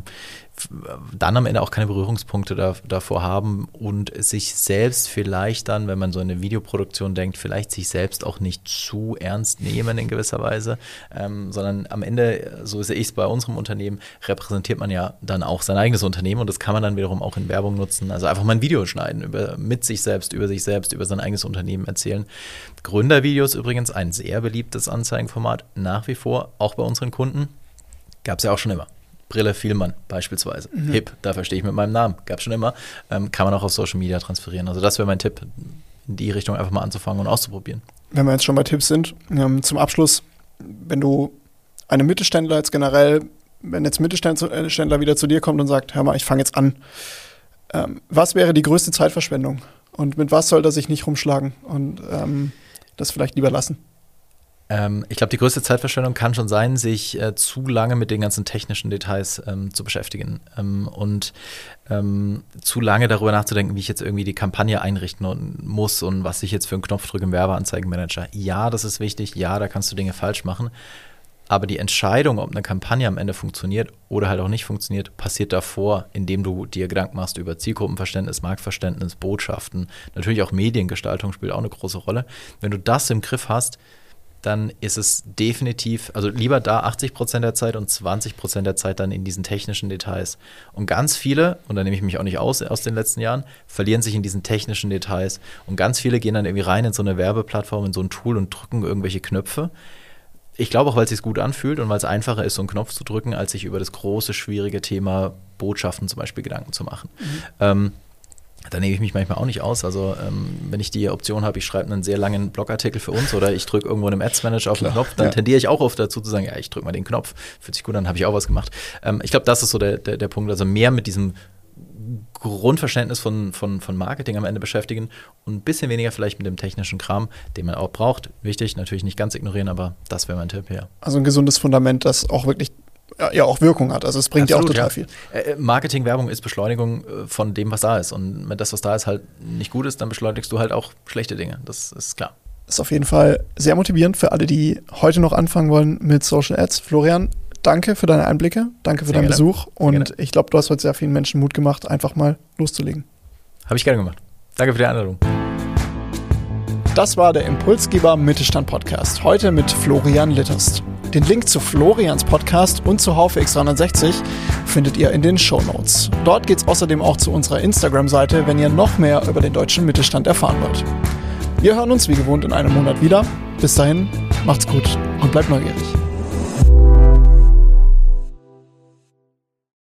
dann am Ende auch keine Berührungspunkte davor haben und sich selbst vielleicht dann, wenn man so eine Videoproduktion denkt, vielleicht sich selbst auch nicht zu ernst nehmen in gewisser Weise, sondern am Ende, so sehe ich es bei unserem Unternehmen, repräsentiert man ja dann auch sein eigenes Unternehmen und das kann man dann wiederum auch in Werbung nutzen. Also einfach mal ein Video schneiden, mit sich selbst, über sein eigenes Unternehmen erzählen. Gründervideos übrigens ein sehr beliebtes Anzeigenformat, nach wie vor, auch bei unseren Kunden. Gab es ja auch schon immer. Brille Vielmann beispielsweise. Hip, da verstehe ich mit meinem Namen. Gab es schon immer. Kann man auch auf Social Media transferieren. Also das wäre mein Tipp, in die Richtung einfach mal anzufangen und auszuprobieren. Wenn wir jetzt schon bei Tipps sind, zum Abschluss, wenn du einem Mittelständler jetzt generell, wenn jetzt Mittelständler wieder zu dir kommt und sagt, hör mal, ich fange jetzt an, was wäre die größte Zeitverschwendung? Und mit was soll er sich nicht rumschlagen und das vielleicht lieber lassen? Ich glaube, die größte Zeitverschwendung kann schon sein, sich zu lange mit den ganzen technischen Details zu beschäftigen und zu lange darüber nachzudenken, wie ich jetzt irgendwie die Kampagne einrichten muss und was ich jetzt für einen Knopf drücke im Werbeanzeigenmanager. Ja, das ist wichtig, ja, da kannst du Dinge falsch machen, aber die Entscheidung, ob eine Kampagne am Ende funktioniert oder halt auch nicht funktioniert, passiert davor, indem du dir Gedanken machst über Zielgruppenverständnis, Marktverständnis, Botschaften, natürlich auch Mediengestaltung spielt auch eine große Rolle. Wenn du das im Griff hast, dann ist es definitiv, also lieber da 80% der Zeit und 20% der Zeit dann in diesen technischen Details. Und ganz viele, und da nehme ich mich auch nicht aus den letzten Jahren, verlieren sich in diesen technischen Details. Und ganz viele gehen dann irgendwie rein in so eine Werbeplattform, in so ein Tool und drücken irgendwelche Knöpfe. Ich glaube auch, weil es sich gut anfühlt und weil es einfacher ist, so einen Knopf zu drücken, als sich über das große, schwierige Thema Botschaften zum Beispiel Gedanken zu machen. Da nehme ich mich manchmal auch nicht aus. Also wenn ich die Option habe, ich schreibe einen sehr langen Blogartikel für uns oder ich drücke irgendwo in einem Ads Manager auf den Knopf, dann tendiere ich auch oft dazu zu sagen, ja, ich drücke mal den Knopf, fühlt sich gut an, habe ich auch was gemacht. Ich glaube, das ist so der Punkt, also mehr mit diesem Grundverständnis von Marketing am Ende beschäftigen und ein bisschen weniger vielleicht mit dem technischen Kram, den man auch braucht. Wichtig, natürlich nicht ganz ignorieren, aber das wäre mein Tipp, ja. Also ein gesundes Fundament, das auch wirklich auch Wirkung hat. Also es bringt absolut, ja auch total viel. Marketing, Werbung ist Beschleunigung von dem, was da ist. Und wenn das, was da ist, halt nicht gut ist, dann beschleunigst du halt auch schlechte Dinge. Das ist klar. Das ist auf jeden Fall sehr motivierend für alle, die heute noch anfangen wollen mit Social Ads. Florian, danke für deine Einblicke, danke für deinen Besuch. Und ich glaube, du hast heute sehr vielen Menschen Mut gemacht, einfach mal loszulegen. Habe ich gerne gemacht. Danke für die Einladung. Das war der Impulsgeber Mittelstand Podcast. Heute mit Florian Litterst. Den Link zu Florians Podcast und zu Haufe X360 findet ihr in den Shownotes. Dort geht's außerdem auch zu unserer Instagram-Seite, wenn ihr noch mehr über den deutschen Mittelstand erfahren wollt. Wir hören uns wie gewohnt in einem Monat wieder. Bis dahin, macht's gut und bleibt neugierig.